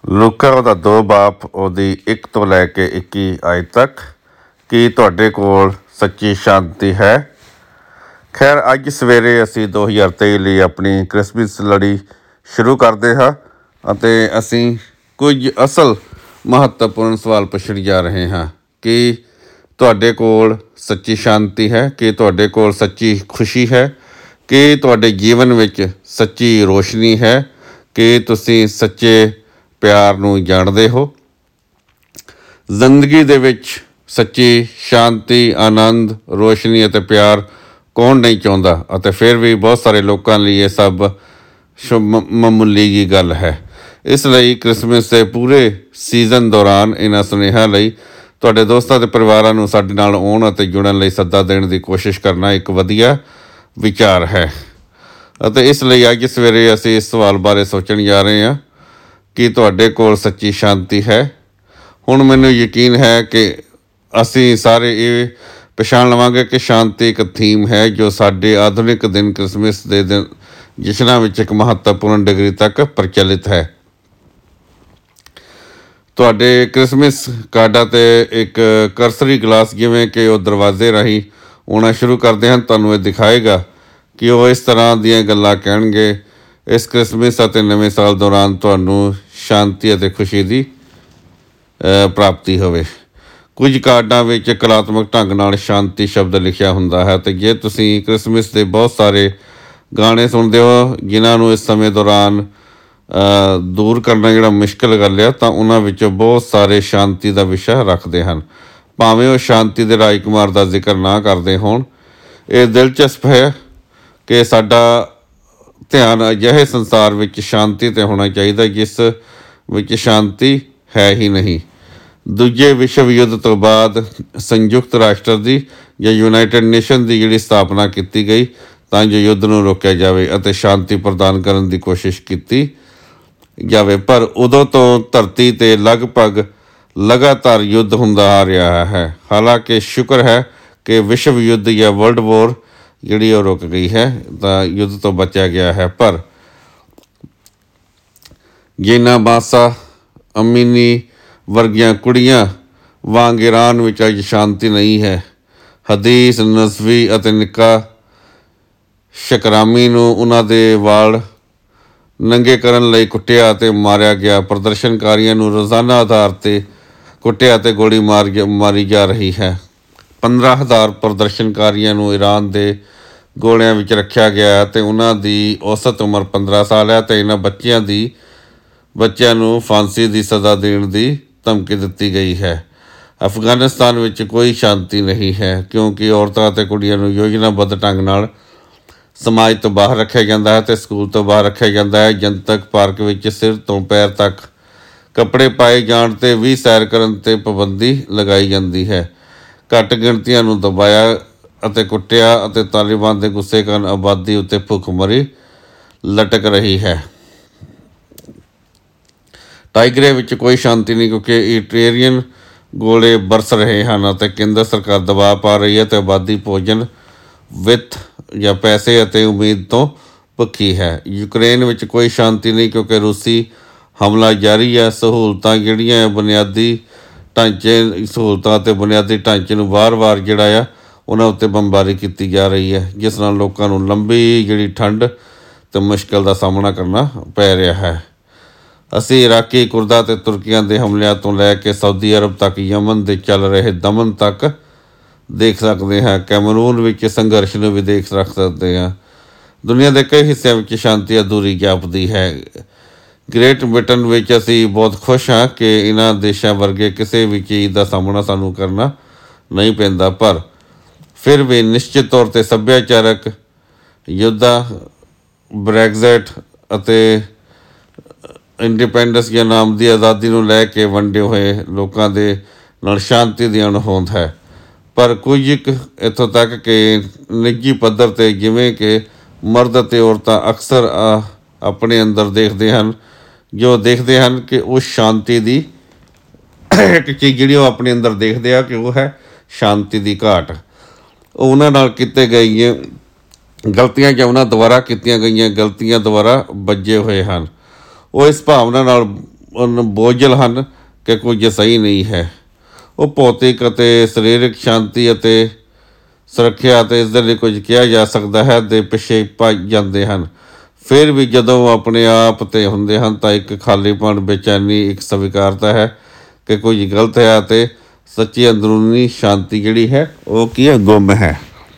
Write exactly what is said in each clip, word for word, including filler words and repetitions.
ਲੂਕਾ ਉਹਦਾ ਦੋ ਬਾਪ ਉਹਦੀ ਇੱਕ ਤੋਂ ਲੈ ਕੇ ਇੱਕੀ ਆਇਤ ਤੱਕ। ਕੀ ਤੁਹਾਡੇ ਕੋਲ ਸੱਚੀ ਸ਼ਾਂਤੀ ਹੈ? ਖੈਰ, ਅੱਜ ਸਵੇਰੇ ਅਸੀਂ ਦੋ ਹਜ਼ਾਰ ਤੇਈ ਲਈ ਆਪਣੀ ਕ੍ਰਿਸਮਸ ਲੜੀ ਸ਼ੁਰੂ ਕਰਦੇ ਹਾਂ ਅਤੇ ਅਸੀਂ ਕੁਝ ਅਸਲ ਮਹੱਤਵਪੂਰਨ ਸਵਾਲ ਪੁੱਛਣ ਜਾ ਰਹੇ ਹਾਂ। ਕੀ ਤੁਹਾਡੇ ਕੋਲ ਸੱਚੀ ਸ਼ਾਂਤੀ ਹੈ? ਕੀ ਤੁਹਾਡੇ ਕੋਲ ਸੱਚੀ ਖੁਸ਼ੀ ਹੈ? ਕੀ ਤੁਹਾਡੇ ਜੀਵਨ ਵਿੱਚ ਸੱਚੀ ਰੋਸ਼ਨੀ ਹੈ? ਕੀ ਤੁਸੀਂ ਸੱਚੇ ਪਿਆਰ ਨੂੰ ਜਾਣਦੇ ਹੋ? ਜ਼ਿੰਦਗੀ ਦੇ ਵਿੱਚ ਸੱਚੀ ਸ਼ਾਂਤੀ, ਆਨੰਦ, ਰੋਸ਼ਨੀ ਅਤੇ ਪਿਆਰ ਕੌਣ ਨਹੀਂ ਚਾਹੁੰਦਾ? ਅਤੇ ਫਿਰ ਵੀ ਬਹੁਤ ਸਾਰੇ ਲੋਕਾਂ ਲਈ ਇਹ ਸਭ ਮਾਮੂਲੀ ਜਿਹੀ ਗੱਲ ਹੈ। ਇਸ ਲਈ ਕ੍ਰਿਸਮਸ ਦੇ ਪੂਰੇ ਸੀਜ਼ਨ ਦੌਰਾਨ ਇਹਨਾਂ ਸੁਨੇਹਿਆਂ ਲਈ ਤੁਹਾਡੇ ਦੋਸਤਾਂ ਅਤੇ ਪਰਿਵਾਰਾਂ ਨੂੰ ਸਾਡੇ ਨਾਲ ਆਉਣ ਅਤੇ ਜੁੜਨ ਲਈ ਸੱਦਾ ਦੇਣ ਦੀ ਕੋਸ਼ਿਸ਼ ਕਰਨਾ ਇੱਕ ਵਧੀਆ ਵਿਚਾਰ ਹੈ। ਅਤੇ ਇਸ ਲਈ ਅੱਜ ਸਵੇਰੇ ਅਸੀਂ ਇਸ ਸਵਾਲ ਬਾਰੇ ਸੋਚਣ ਜਾ ਰਹੇ ਹਾਂ ਕਿ ਤੁਹਾਡੇ ਕੋਲ ਸੱਚੀ ਸ਼ਾਂਤੀ ਹੈ। ਹੁਣ ਮੈਨੂੰ ਯਕੀਨ ਹੈ ਕਿ ਅਸੀਂ ਸਾਰੇ ਇਹ ਪਛਾਣ ਲਵਾਂਗੇ ਕਿ ਸ਼ਾਂਤੀ ਇੱਕ ਥੀਮ ਹੈ ਜੋ ਸਾਡੇ ਆਧੁਨਿਕ ਦਿਨ ਕ੍ਰਿਸਮਸ ਦੇ ਦਿਨ ਜਸ਼ਨਾਂ ਵਿੱਚ ਇੱਕ ਮਹੱਤਵਪੂਰਨ ਡਿਗਰੀ ਤੱਕ ਪ੍ਰਚਲਿਤ ਹੈ। ਤੁਹਾਡੇ ਕ੍ਰਿਸਮਸ ਕਾਰਡਾਂ 'ਤੇ ਇੱਕ ਕਰਸਰੀ ਗਲਾਸ ਜਿਵੇਂ ਕਿ ਉਹ ਦਰਵਾਜ਼ੇ ਰਾਹੀਂ ਆਉਣਾ ਸ਼ੁਰੂ ਕਰਦੇ ਹਨ, ਤੁਹਾਨੂੰ ਇਹ ਦਿਖਾਏਗਾ ਕਿ ਉਹ ਇਸ ਤਰ੍ਹਾਂ ਦੀਆਂ ਗੱਲਾਂ ਕਹਿਣਗੇ। ਇਸ ਕ੍ਰਿਸਮਸ ਅਤੇ ਨਵੇਂ ਸਾਲ ਦੌਰਾਨ ਤੁਹਾਨੂੰ ਸ਼ਾਂਤੀ ਅਤੇ ਖੁਸ਼ੀ ਦੀ ਪ੍ਰਾਪਤੀ ਹੋਵੇ। ਕੁਝ ਕਾਰਡਾਂ ਵਿੱਚ ਕਲਾਤਮਕ ਢੰਗ ਨਾਲ ਸ਼ਾਂਤੀ ਸ਼ਬਦ ਲਿਖਿਆ ਹੁੰਦਾ ਹੈ ਅਤੇ ਜੇ ਤੁਸੀਂ ਕ੍ਰਿਸਮਸ ਦੇ ਬਹੁਤ ਸਾਰੇ ਗਾਣੇ ਸੁਣਦੇ ਹੋ ਜਿਨ੍ਹਾਂ ਨੂੰ ਇਸ ਸਮੇਂ ਦੌਰਾਨ ਦੂਰ ਕਰਨਾ ਜਿਹੜਾ ਮੁਸ਼ਕਿਲ ਗੱਲ ਆ, ਤਾਂ ਉਹਨਾਂ ਵਿੱਚੋਂ ਬਹੁਤ ਸਾਰੇ ਸ਼ਾਂਤੀ ਦਾ ਵਿਸ਼ਾ ਰੱਖਦੇ ਹਨ, ਭਾਵੇਂ ਉਹ ਸ਼ਾਂਤੀ ਦੇ ਰਾਜਕੁਮਾਰ ਦਾ ਜ਼ਿਕਰ ਨਾ ਕਰਦੇ ਹੋਣ। ਇਹ ਦਿਲਚਸਪ ਹੈ ਕਿ ਸਾਡਾ ਧਿਆਨ ਅਜਿਹੇ ਸੰਸਾਰ ਵਿੱਚ ਸ਼ਾਂਤੀ 'ਤੇ ਹੋਣਾ ਚਾਹੀਦਾ ਜਿਸ ਵਿੱਚ ਸ਼ਾਂਤੀ ਹੈ ਹੀ ਨਹੀਂ। ਦੂਜੇ ਵਿਸ਼ਵ ਯੁੱਧ ਤੋਂ ਬਾਅਦ ਸੰਯੁਕਤ ਰਾਸ਼ਟਰ ਦੀ ਜਾਂ ਯੂਨਾਈਟਿਡ ਨੇਸ਼ਨ ਦੀ ਜਿਹੜੀ ਸਥਾਪਨਾ ਕੀਤੀ ਗਈ ਤਾਂ ਜੋ ਯੁੱਧ ਨੂੰ ਰੋਕਿਆ ਜਾਵੇ ਅਤੇ ਸ਼ਾਂਤੀ ਪ੍ਰਦਾਨ ਕਰਨ ਦੀ ਕੋਸ਼ਿਸ਼ ਕੀਤੀ ਜਾਵੇ, ਪਰ ਉਦੋਂ ਤੋਂ ਧਰਤੀ 'ਤੇ ਲਗਭਗ ਲਗਾਤਾਰ ਯੁੱਧ ਹੁੰਦਾ ਆ ਰਿਹਾ ਹੈ। ਹਾਲਾਂਕਿ ਸ਼ੁਕਰ ਹੈ ਕਿ ਵਿਸ਼ਵ ਯੁੱਧ ਜਾਂ ਵਰਲਡ ਵੋਰ ਜਿਹੜੀ ਉਹ ਰੁਕ ਗਈ ਹੈ, ਤਾਂ ਯੁੱਧ ਤੋਂ ਬਚਿਆ ਗਿਆ ਹੈ। ਪਰ ਜਿਨ੍ਹਾਂ ਮਾਸਾ ਅਮੀਨੀ ਵਰਗੀਆਂ ਕੁੜੀਆਂ ਵਾਂਗ ਈਰਾਨ ਵਿੱਚ ਅੱਜ ਸ਼ਾਂਤੀ ਨਹੀਂ ਹੈ। ਹਦੀਸ ਨਜ਼ਵੀ ਅਤੇ ਨਿੱਕਾ ਸ਼ਕਰਾਮੀ ਨੂੰ ਉਹਨਾਂ ਦੇ ਵਾਲ ਨੰਗੇ ਕਰਨ ਲਈ ਕੁੱਟਿਆ ਅਤੇ ਮਾਰਿਆ ਗਿਆ। ਪ੍ਰਦਰਸ਼ਨਕਾਰੀਆਂ ਨੂੰ ਰੋਜ਼ਾਨਾ ਆਧਾਰ 'ਤੇ ਕੁੱਟਿਆ ਅਤੇ ਗੋਲੀ ਮਾਰ ਮਾਰੀ ਜਾ ਰਹੀ ਹੈ। ਪੰਦਰਾਂ ਹਜ਼ਾਰ ਪ੍ਰਦਰਸ਼ਨਕਾਰੀਆਂ ਨੂੰ ਈਰਾਨ ਦੇ ਗੋਲਿਆਂ ਵਿੱਚ ਰੱਖਿਆ ਗਿਆ ਅਤੇ ਉਹਨਾਂ ਦੀ ਔਸਤ ਉਮਰ ਪੰਦਰਾਂ ਸਾਲ ਹੈ ਅਤੇ ਇਹਨਾਂ ਬੱਚਿਆਂ ਦੀ ਬੱਚਿਆਂ ਨੂੰ ਫਾਂਸੀ ਦੀ ਸਜ਼ਾ ਦੇਣ ਦੀ ਧਮਕੀ ਦਿੱਤੀ ਗਈ ਹੈ। ਅਫਗਾਨਿਸਤਾਨ ਵਿੱਚ ਕੋਈ ਸ਼ਾਂਤੀ ਨਹੀਂ ਹੈ ਕਿਉਂਕਿ ਔਰਤਾਂ ਅਤੇ ਕੁੜੀਆਂ ਨੂੰ ਯੋਜਨਾਬੱਧ ਢੰਗ ਨਾਲ ਸਮਾਜ ਤੋਂ ਬਾਹਰ ਰੱਖਿਆ ਜਾਂਦਾ ਹੈ ਅਤੇ ਸਕੂਲ ਤੋਂ ਬਾਹਰ ਰੱਖਿਆ ਜਾਂਦਾ ਹੈ। ਜਨਤਕ ਪਾਰਕ ਵਿੱਚ ਸਿਰ ਤੋਂ ਪੈਰ ਤੱਕ ਕੱਪੜੇ ਪਾਏ ਜਾਣ 'ਤੇ ਵੀ ਸੈਰ ਕਰਨ 'ਤੇ ਪਾਬੰਦੀ ਲਗਾਈ ਜਾਂਦੀ ਹੈ। ਘੱਟ ਗਿਣਤੀਆਂ ਨੂੰ ਦਬਾਇਆ ਅਤੇ ਕੁੱਟਿਆ ਅਤੇ ਤਾਲਿਬਾਨ ਦੇ ਗੁੱਸੇ ਕਾਰਨ ਆਬਾਦੀ ਉੱਤੇ ਭੁੱਖਮਰੀ ਲਟਕ ਰਹੀ ਹੈ। ਟਾਈਗਰੇ ਵਿੱਚ ਕੋਈ ਸ਼ਾਂਤੀ ਨਹੀਂ ਕਿਉਂਕਿ ਇਟਰੇਰੀਅਨ ਗੋਲੇ ਬਰਸ ਰਹੇ ਹਨ ਅਤੇ ਕੇਂਦਰ ਸਰਕਾਰ ਦਬਾਅ ਪਾ ਰਹੀ ਹੈ ਅਤੇ ਆਬਾਦੀ ਭੋਜਨ, ਵਿੱਤ ਜਾਂ ਪੈਸੇ ਅਤੇ ਉਮੀਦ ਤੋਂ ਭੁੱਖੀ ਹੈ। ਯੂਕਰੇਨ ਵਿੱਚ ਕੋਈ ਸ਼ਾਂਤੀ ਨਹੀਂ ਕਿਉਂਕਿ ਰੂਸੀ ਹਮਲਾ ਜਾਰੀ ਹੈ। ਸਹੂਲਤਾਂ ਜਿਹੜੀਆਂ ਬੁਨਿਆਦੀ ਢਾਂਚੇ ਸਹੂਲਤਾਂ ਅਤੇ ਬੁਨਿਆਦੀ ਢਾਂਚੇ ਨੂੰ ਵਾਰ-ਵਾਰ ਜਿਹੜਾ ਆ ਉਹਨਾਂ ਉੱਤੇ ਬੰਬਾਰੀ ਕੀਤੀ ਜਾ ਰਹੀ ਹੈ, ਜਿਸ ਨਾਲ ਲੋਕਾਂ ਨੂੰ ਲੰਬੀ ਜਿਹੜੀ ਠੰਡ ਅਤੇ ਮੁਸ਼ਕਿਲ ਦਾ ਸਾਹਮਣਾ ਕਰਨਾ ਪੈ ਰਿਹਾ ਹੈ। ਅਸੀਂ ਇਰਾਕੀ ਕੁਰਦਾਂ ਅਤੇ ਤੁਰਕੀਆਂ ਦੇ ਹਮਲਿਆਂ ਤੋਂ ਲੈ ਕੇ ਸਾਊਦੀ ਅਰਬ ਤੱਕ, ਯਮਨ ਦੇ ਚੱਲ ਰਹੇ ਦਮਨ ਤੱਕ ਦੇਖ ਸਕਦੇ ਹਾਂ। ਕੈਮਰੂਨ ਵਿੱਚ ਸੰਘਰਸ਼ ਨੂੰ ਵੀ ਦੇਖ ਰੱਖ ਸਕਦੇ ਹਾਂ। ਦੁਨੀਆ ਦੇ ਕਈ ਹਿੱਸਿਆਂ ਵਿੱਚ ਸ਼ਾਂਤੀ ਅਧੂਰੀ ਜਾਪਦੀ ਹੈ। ਗ੍ਰੇਟ ਬ੍ਰਿਟਨ ਵਿੱਚ ਅਸੀਂ ਬਹੁਤ ਖੁਸ਼ ਹਾਂ ਕਿ ਇਹਨਾਂ ਦੇਸ਼ਾਂ ਵਰਗੇ ਕਿਸੇ ਵੀ ਚੀਜ਼ ਦਾ ਸਾਹਮਣਾ ਸਾਨੂੰ ਕਰਨਾ ਨਹੀਂ ਪੈਂਦਾ, ਪਰ ਫਿਰ ਵੀ ਨਿਸ਼ਚਿਤ ਤੌਰ 'ਤੇ ਸੱਭਿਆਚਾਰਕ ਯੁੱਧਾਂ, ਬ੍ਰੈਗਜ਼ਿਟ ਅਤੇ ਇੰਡੀਪੈਂਡੈਂਸ ਜਾਂ ਨਾਮ ਦੀ ਆਜ਼ਾਦੀ ਨੂੰ ਲੈ ਕੇ ਵੰਡੇ ਹੋਏ ਲੋਕਾਂ ਦੇ ਨਾਲ ਸ਼ਾਂਤੀ ਦੀ ਅਣਹੋਂਦ ਹੈ। ਪਰ ਕੁਝ ਇੱਕ ਇੱਥੋਂ ਤੱਕ ਕਿ ਨਿੱਜੀ ਪੱਧਰ 'ਤੇ ਜਿਵੇਂ ਕਿ ਮਰਦ ਅਤੇ ਔਰਤਾਂ ਅਕਸਰ ਆਪਣੇ ਅੰਦਰ ਦੇਖਦੇ ਹਨ ਜੋ ਦੇਖਦੇ ਹਨ ਕਿ ਉਹ ਸ਼ਾਂਤੀ ਦੀ ਇੱਕ ਚੀਜ਼ ਜਿਹੜੀ ਉਹ ਆਪਣੇ ਅੰਦਰ ਦੇਖਦੇ ਆ ਕਿ ਉਹ ਹੈ ਸ਼ਾਂਤੀ ਦੀ ਘਾਟ। ਉਹ ਉਹਨਾਂ ਨਾਲ ਕੀਤੇ ਗਈਆਂ ਗਲਤੀਆਂ ਜਾਂ ਉਹਨਾਂ ਦੁਆਰਾ ਕੀਤੀਆਂ ਗਈਆਂ ਗਲਤੀਆਂ ਦੁਆਰਾ ਬੱਝੇ ਹੋਏ ਹਨ। ਉਹ ਇਸ ਭਾਵਨਾ ਨਾਲ ਬੋਝਲ ਹਨ ਕਿ ਕੁਝ ਸਹੀ ਨਹੀਂ ਹੈ। ਉਹ ਭੌਤਿਕ ਅਤੇ ਸਰੀਰਕ ਸ਼ਾਂਤੀ ਅਤੇ ਸੁਰੱਖਿਆ ਅਤੇ ਇਸ ਦੇ ਲਈ ਕੁਝ ਕਿਹਾ ਜਾ ਸਕਦਾ ਹੈ ਦੇ ਪਿੱਛੇ ਭੱਜ ਜਾਂਦੇ ਹਨ। ਫਿਰ ਵੀ ਜਦੋਂ ਉਹ ਆਪਣੇ ਆਪ 'ਤੇ ਹੁੰਦੇ ਹਨ ਤਾਂ ਇੱਕ ਖਾਲੀਪਣ, ਬੇਚੈਨੀ, ਇੱਕ ਸਵੀਕਾਰਤਾ ਹੈ ਕਿ ਕੁਝ ਗਲਤ ਹੈ ਅਤੇ ਸੱਚੀ ਅੰਦਰੂਨੀ ਸ਼ਾਂਤੀ ਜਿਹੜੀ ਹੈ ਉਹ ਕੀ ਹੈ, ਗੁੰਮ ਹੈ।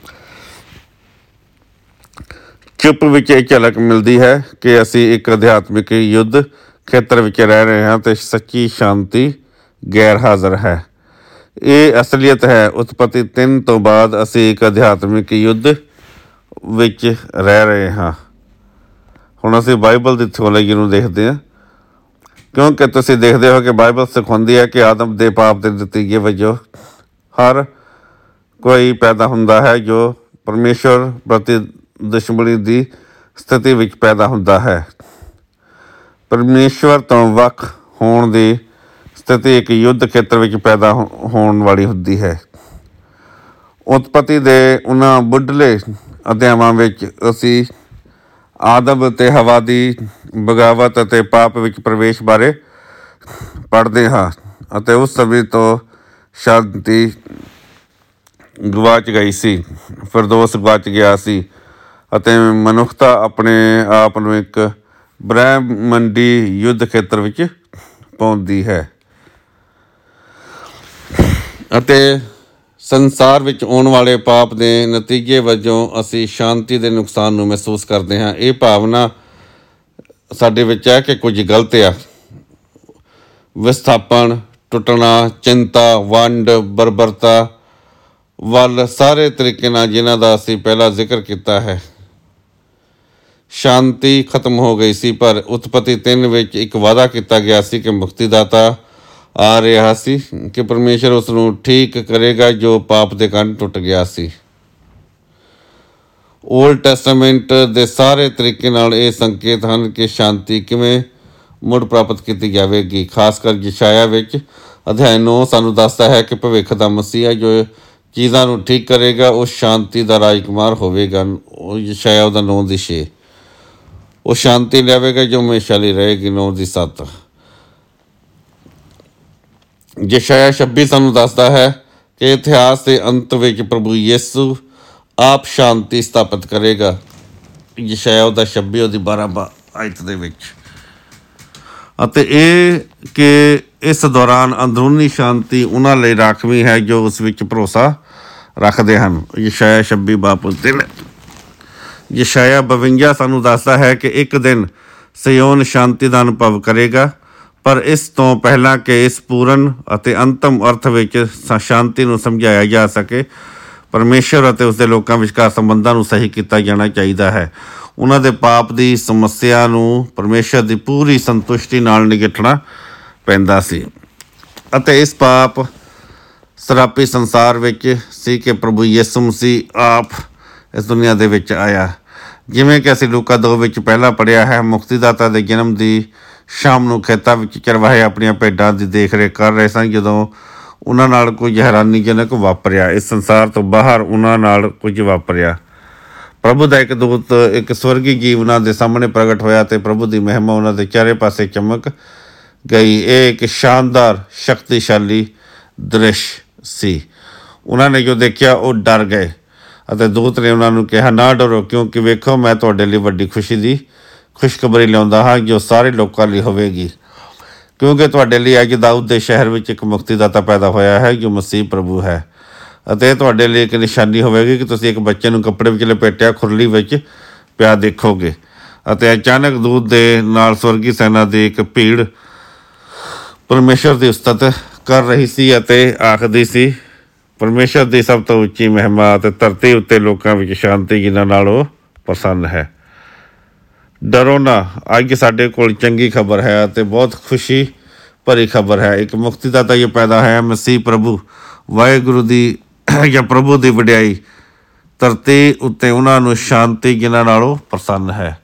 ਚੁੱਪ ਵਿੱਚ ਇਹ ਝਲਕ ਮਿਲਦੀ ਹੈ ਕਿ ਅਸੀਂ ਇੱਕ ਅਧਿਆਤਮਿਕ ਯੁੱਧ ਖੇਤਰ ਵਿੱਚ ਰਹਿ ਰਹੇ ਹਾਂ ਅਤੇ ਸੱਚੀ ਸ਼ਾਂਤੀ ਗੈਰ ਹਾਜ਼ਰ ਹੈ। ਇਹ ਅਸਲੀਅਤ ਹੈ। ਉਤਪਤੀ ਤਿੰਨ ਤੋਂ ਬਾਅਦ ਅਸੀਂ ਇੱਕ ਅਧਿਆਤਮਿਕ ਯੁੱਧ ਵਿੱਚ ਰਹਿ ਰਹੇ ਹਾਂ। ਹੁਣ ਅਸੀਂ ਬਾਈਬਲ ਦੀ ਥਿਓਲੋਜੀ ਨੂੰ ਦੇਖਦੇ ਹਾਂ, ਕਿਉਂਕਿ ਤੁਸੀਂ ਦੇਖਦੇ ਹੋ ਕਿ ਬਾਈਬਲ ਸਿਖਾਉਂਦੀ ਹੈ ਕਿ ਆਦਮ ਦੇ ਪਾਪ ਦੇ ਨਤੀਜੇ ਵਜੋਂ ਹਰ ਕੋਈ ਪੈਦਾ ਹੁੰਦਾ ਹੈ ਜੋ ਪਰਮੇਸ਼ਵਰ ਪ੍ਰਤੀ ਦੁਸ਼ਮਣੀ ਦੀ ਸਥਿਤੀ ਵਿੱਚ ਪੈਦਾ ਹੁੰਦਾ ਹੈ। ਪਰਮੇਸ਼ਵਰ ਤੋਂ ਵੱਖ ਹੋਣ ਦੀ ਸਥਿਤੀ ਇੱਕ ਯੁੱਧ ਖੇਤਰ ਵਿੱਚ ਪੈਦਾ ਹੋਣ ਵਾਲੀ ਹੁੰਦੀ ਹੈ। ਉਤਪਤੀ ਦੇ ਉਹਨਾਂ ਮੁੱਢਲੇ ਅਧਿਆਵਾਂ ਵਿੱਚ ਅਸੀਂ ਆਦਮ ਅਤੇ ਹਵਾ ਦੀ ਬਗਾਵਤ ਅਤੇ ਪਾਪ ਵਿੱਚ ਪ੍ਰਵੇਸ਼ ਬਾਰੇ ਪੜ੍ਹਦੇ ਹਾਂ ਅਤੇ ਉਸ ਸਮੇਂ ਤੋਂ ਸ਼ਾਂਤੀ ਗਵਾਚ ਗਈ ਸੀ, ਫਿਰਦੌਸ ਗਵਾਚ ਗਿਆ ਸੀ ਅਤੇ ਮਨੁੱਖਤਾ ਆਪਣੇ ਆਪ ਨੂੰ ਇੱਕ ਬ੍ਰਹਿਮੰਡੀ ਯੁੱਧ ਖੇਤਰ ਵਿੱਚ ਪਾਉਂਦੀ ਹੈ ਅਤੇ ਸੰਸਾਰ ਵਿੱਚ ਆਉਣ ਵਾਲੇ ਪਾਪ ਦੇ ਨਤੀਜੇ ਵਜੋਂ ਅਸੀਂ ਸ਼ਾਂਤੀ ਦੇ ਨੁਕਸਾਨ ਨੂੰ ਮਹਿਸੂਸ ਕਰਦੇ ਹਾਂ। ਇਹ ਭਾਵਨਾ ਸਾਡੇ ਵਿੱਚ ਹੈ ਕਿ ਕੁਝ ਗਲਤ ਆ। ਵਿਸਥਾਪਨ, ਟੁੱਟਣਾ, ਚਿੰਤਾ, ਵੰਡ, ਬਰਬਰਤਾ ਵੱਲ ਸਾਰੇ ਤਰੀਕੇ ਨਾਲ ਜਿਨ੍ਹਾਂ ਦਾ ਅਸੀਂ ਪਹਿਲਾਂ ਜ਼ਿਕਰ ਕੀਤਾ ਹੈ। ਸ਼ਾਂਤੀ ਖਤਮ ਹੋ ਗਈ ਸੀ, ਪਰ ਉਤਪਤੀ ਤਿੰਨ ਵਿੱਚ ਇੱਕ ਵਾਅਦਾ ਕੀਤਾ ਗਿਆ ਸੀ ਕਿ ਮੁਕਤੀਦਾਤਾ ਆ ਰਿਹਾ ਸੀ, ਕਿ ਪਰਮੇਸ਼ਰ ਉਸ ਨੂੰ ਠੀਕ ਕਰੇਗਾ ਜੋ ਪਾਪ ਦੇ ਕਾਰਨ ਟੁੱਟ ਗਿਆ ਸੀ। ਓਲਡ ਟੈਸਟਾਮੈਂਟ ਦੇ ਸਾਰੇ ਤਰੀਕੇ ਨਾਲ ਇਹ ਸੰਕੇਤ ਹਨ ਕਿ ਸ਼ਾਂਤੀ ਕਿਵੇਂ ਮੁੜ ਪ੍ਰਾਪਤ ਕੀਤੀ ਜਾਵੇਗੀ। ਖਾਸ ਕਰ ਯਸ਼ਾਇਆ ਵਿੱਚ ਅਧਿਆਇ ਨੌ ਸਾਨੂੰ ਦੱਸਦਾ ਹੈ ਕਿ ਭਵਿੱਖ ਦਾ ਮਸੀਹਾ ਜੋ ਚੀਜ਼ਾਂ ਨੂੰ ਠੀਕ ਕਰੇਗਾ ਉਹ ਸ਼ਾਂਤੀ ਦਾ ਰਾਜਕੁਮਾਰ ਹੋਵੇਗਾ। ਉਹ ਯਸ਼ਾਇਆ ਉਹਦਾ ਨੌ ਦੀ ਛੇ। ਉਹ ਸ਼ਾਂਤੀ ਲਿਆਵੇਗਾ ਜੋ ਹਮੇਸ਼ਾ ਲਈ ਰਹੇਗੀ। ਨੌ ਦੀ ਸੱਤ। ਯਸ਼ਾਇਆ ਛੱਬੀ ਸਾਨੂੰ ਦੱਸਦਾ ਹੈ ਕਿ ਇਤਿਹਾਸ ਦੇ ਅੰਤ ਵਿੱਚ ਪ੍ਰਭੂ ਯਿਸੂ ਆਪ ਸ਼ਾਂਤੀ ਸਥਾਪਿਤ ਕਰੇਗਾ। ਯਸ਼ਾਇਆ ਉਹਦਾ ਛੱਬੀ ਉਹਦੀ ਬਾਰਾਂ ਆਇਤ ਦੇ ਵਿੱਚ। ਅਤੇ ਇਹ ਕਿ ਇਸ ਦੌਰਾਨ ਅੰਦਰੂਨੀ ਸ਼ਾਂਤੀ ਉਹਨਾਂ ਲਈ ਰਾਖਵੀਂ ਹੈ ਜੋ ਉਸ ਵਿੱਚ ਭਰੋਸਾ ਰੱਖਦੇ ਹਨ। ਯਸ਼ਾਇਆ ਛੱਬੀ ਬਾਪ ਤਿੰਨ। ਯਸ਼ਾਇਆ ਬਵੰਜਾ ਸਾਨੂੰ ਦੱਸਦਾ ਹੈ ਕਿ ਇੱਕ ਦਿਨ ਸਿਯੋਨ ਸ਼ਾਂਤੀ ਦਾ ਅਨੁਭਵ ਕਰੇਗਾ, ਪਰ ਇਸ ਤੋਂ ਪਹਿਲਾਂ ਕਿ ਇਸ ਪੂਰਨ ਅਤੇ ਅੰਤਮ ਅਰਥ ਵਿੱਚ ਸ਼ਾਂਤੀ ਨੂੰ ਸਮਝਾਇਆ ਜਾ ਸਕੇ, ਪਰਮੇਸ਼ਰ ਅਤੇ ਉਸਦੇ ਲੋਕਾਂ ਵਿਚਕਾਰ ਸੰਬੰਧਾਂ ਨੂੰ ਸਹੀ ਕੀਤਾ ਜਾਣਾ ਚਾਹੀਦਾ ਹੈ। ਉਹਨਾਂ ਦੇ ਪਾਪ ਦੀ ਸਮੱਸਿਆ ਨੂੰ ਪਰਮੇਸ਼ਰ ਦੀ ਪੂਰੀ ਸੰਤੁਸ਼ਟੀ ਨਾਲ ਨਿਗਟਣਾ ਪੈਂਦਾ ਸੀ ਅਤੇ ਇਸ ਪਾਪ ਸਰਾਪੀ ਸੰਸਾਰ ਵਿੱਚ ਸੀ ਕਿ ਪ੍ਰਭੂ ਯਿਸੂ ਮਸੀਹ ਆਪ ਇਸ ਦੁਨੀਆ ਦੇ ਵਿੱਚ ਆਇਆ। ਜਿਵੇਂ ਕਿ ਅਸੀਂ ਲੂਕਾ ਦੋ ਵਿੱਚ ਪਹਿਲਾਂ ਪੜ੍ਹਿਆ ਹੈ, ਮੁਕਤੀਦਾਤਾ ਦੇ ਜਨਮ ਦੀ ਸ਼ਾਮ ਨੂੰ ਖੇਤਾਂ ਵਿੱਚ ਚਰਵਾਹੇ ਆਪਣੀਆਂ ਭੇਡਾਂ ਦੀ ਦੇਖ ਰੇਖ ਕਰ ਰਹੇ ਸਨ ਜਦੋਂ ਉਹਨਾਂ ਨਾਲ ਕੁਝ ਹੈਰਾਨੀਜਨਕ ਵਾਪਰਿਆ। ਇਸ ਸੰਸਾਰ ਤੋਂ ਬਾਹਰ ਉਹਨਾਂ ਨਾਲ ਕੁਝ ਵਾਪਰਿਆ। ਪ੍ਰਭੂ ਦਾ ਇੱਕ ਦੂਤ ਇੱਕ ਸਵਰਗੀ ਜੀਵ ਉਹਨਾਂ ਦੇ ਸਾਹਮਣੇ ਪ੍ਰਗਟ ਹੋਇਆ ਅਤੇ ਪ੍ਰਭੂ ਦੀ ਮਹਿਮਾ ਉਹਨਾਂ ਦੇ ਚਾਰੇ ਪਾਸੇ ਚਮਕ ਗਈ। ਇਹ ਇੱਕ ਸ਼ਾਨਦਾਰ ਸ਼ਕਤੀਸ਼ਾਲੀ ਦ੍ਰਿਸ਼ ਸੀ। ਉਹਨਾਂ ਨੇ ਜੋ ਦੇਖਿਆ ਉਹ ਡਰ ਗਏ ਅਤੇ ਦੂਤ ਨੇ ਉਹਨਾਂ ਨੂੰ ਕਿਹਾ, ਨਾ ਡਰੋ, ਕਿਉਂਕਿ ਵੇਖੋ ਮੈਂ ਤੁਹਾਡੇ ਲਈ ਵੱਡੀ ਖੁਸ਼ੀ ਦੀ ਖੁਸ਼ਖਬਰੀ ਲਿਆਉਂਦਾ ਹਾਂ ਜੋ ਸਾਰੇ ਲੋਕਾਂ ਲਈ ਹੋਵੇਗੀ, ਕਿਉਂਕਿ ਤੁਹਾਡੇ ਲਈ ਅੱਜ ਦਾਊਦ ਦੇ ਸ਼ਹਿਰ ਵਿੱਚ ਇੱਕ ਮੁਕਤੀਦਾਤਾ ਪੈਦਾ ਹੋਇਆ ਹੈ ਜੋ ਮਸੀਹ ਪ੍ਰਭੂ ਹੈ। ਅਤੇ ਇਹ ਤੁਹਾਡੇ ਲਈ ਇੱਕ ਨਿਸ਼ਾਨੀ ਹੋਵੇਗੀ ਕਿ ਤੁਸੀਂ ਇੱਕ ਬੱਚੇ ਨੂੰ ਕੱਪੜੇ ਵਿੱਚ ਲਪੇਟਿਆ ਖੁਰਲੀ ਵਿੱਚ ਪਿਆ ਦੇਖੋਗੇ। ਅਤੇ ਅਚਾਨਕ ਦੂਤ ਦੇ ਨਾਲ ਸਵਰਗੀ ਸੈਨਾ ਦੀ ਇੱਕ ਭੀੜ ਪਰਮੇਸ਼ਰ ਦੀ ਉਸਤਤ ਕਰ ਰਹੀ ਸੀ ਅਤੇ ਆਖਦੀ ਸੀ, ਪਰਮੇਸ਼ਰ ਦੀ ਸਭ ਤੋਂ ਉੱਚੀ ਮਹਿਮਾ ਅਤੇ ਧਰਤੀ ਉੱਤੇ ਲੋਕਾਂ ਵਿੱਚ ਸ਼ਾਂਤੀ ਜਿਨ੍ਹਾਂ ਨਾਲ ਉਹ ਪ੍ਰਸੰਨ ਹੈ। ਡਰੋ ਨਾ, ਅੱਜ ਸਾਡੇ ਕੋਲ ਚੰਗੀ ਖਬਰ ਹੈ ਅਤੇ ਬਹੁਤ ਖੁਸ਼ੀ ਭਰੀ ਖਬਰ ਹੈ। ਇੱਕ ਮੁਕਤੀਦਾਤਾ ਜੋ ਪੈਦਾ ਹੈ, ਮਸੀਹ ਪ੍ਰਭੂ। ਵਾਹਿਗੁਰੂ ਦੀ ਜਾਂ ਪ੍ਰਭੂ ਦੀ ਵਡਿਆਈ ਧਰਤੀ ਉੱਤੇ ਉਹਨਾਂ ਨੂੰ ਸ਼ਾਂਤੀ ਜਿਨ੍ਹਾਂ ਨਾਲ ਉਹ ਪ੍ਰਸੰਨ ਹੈ।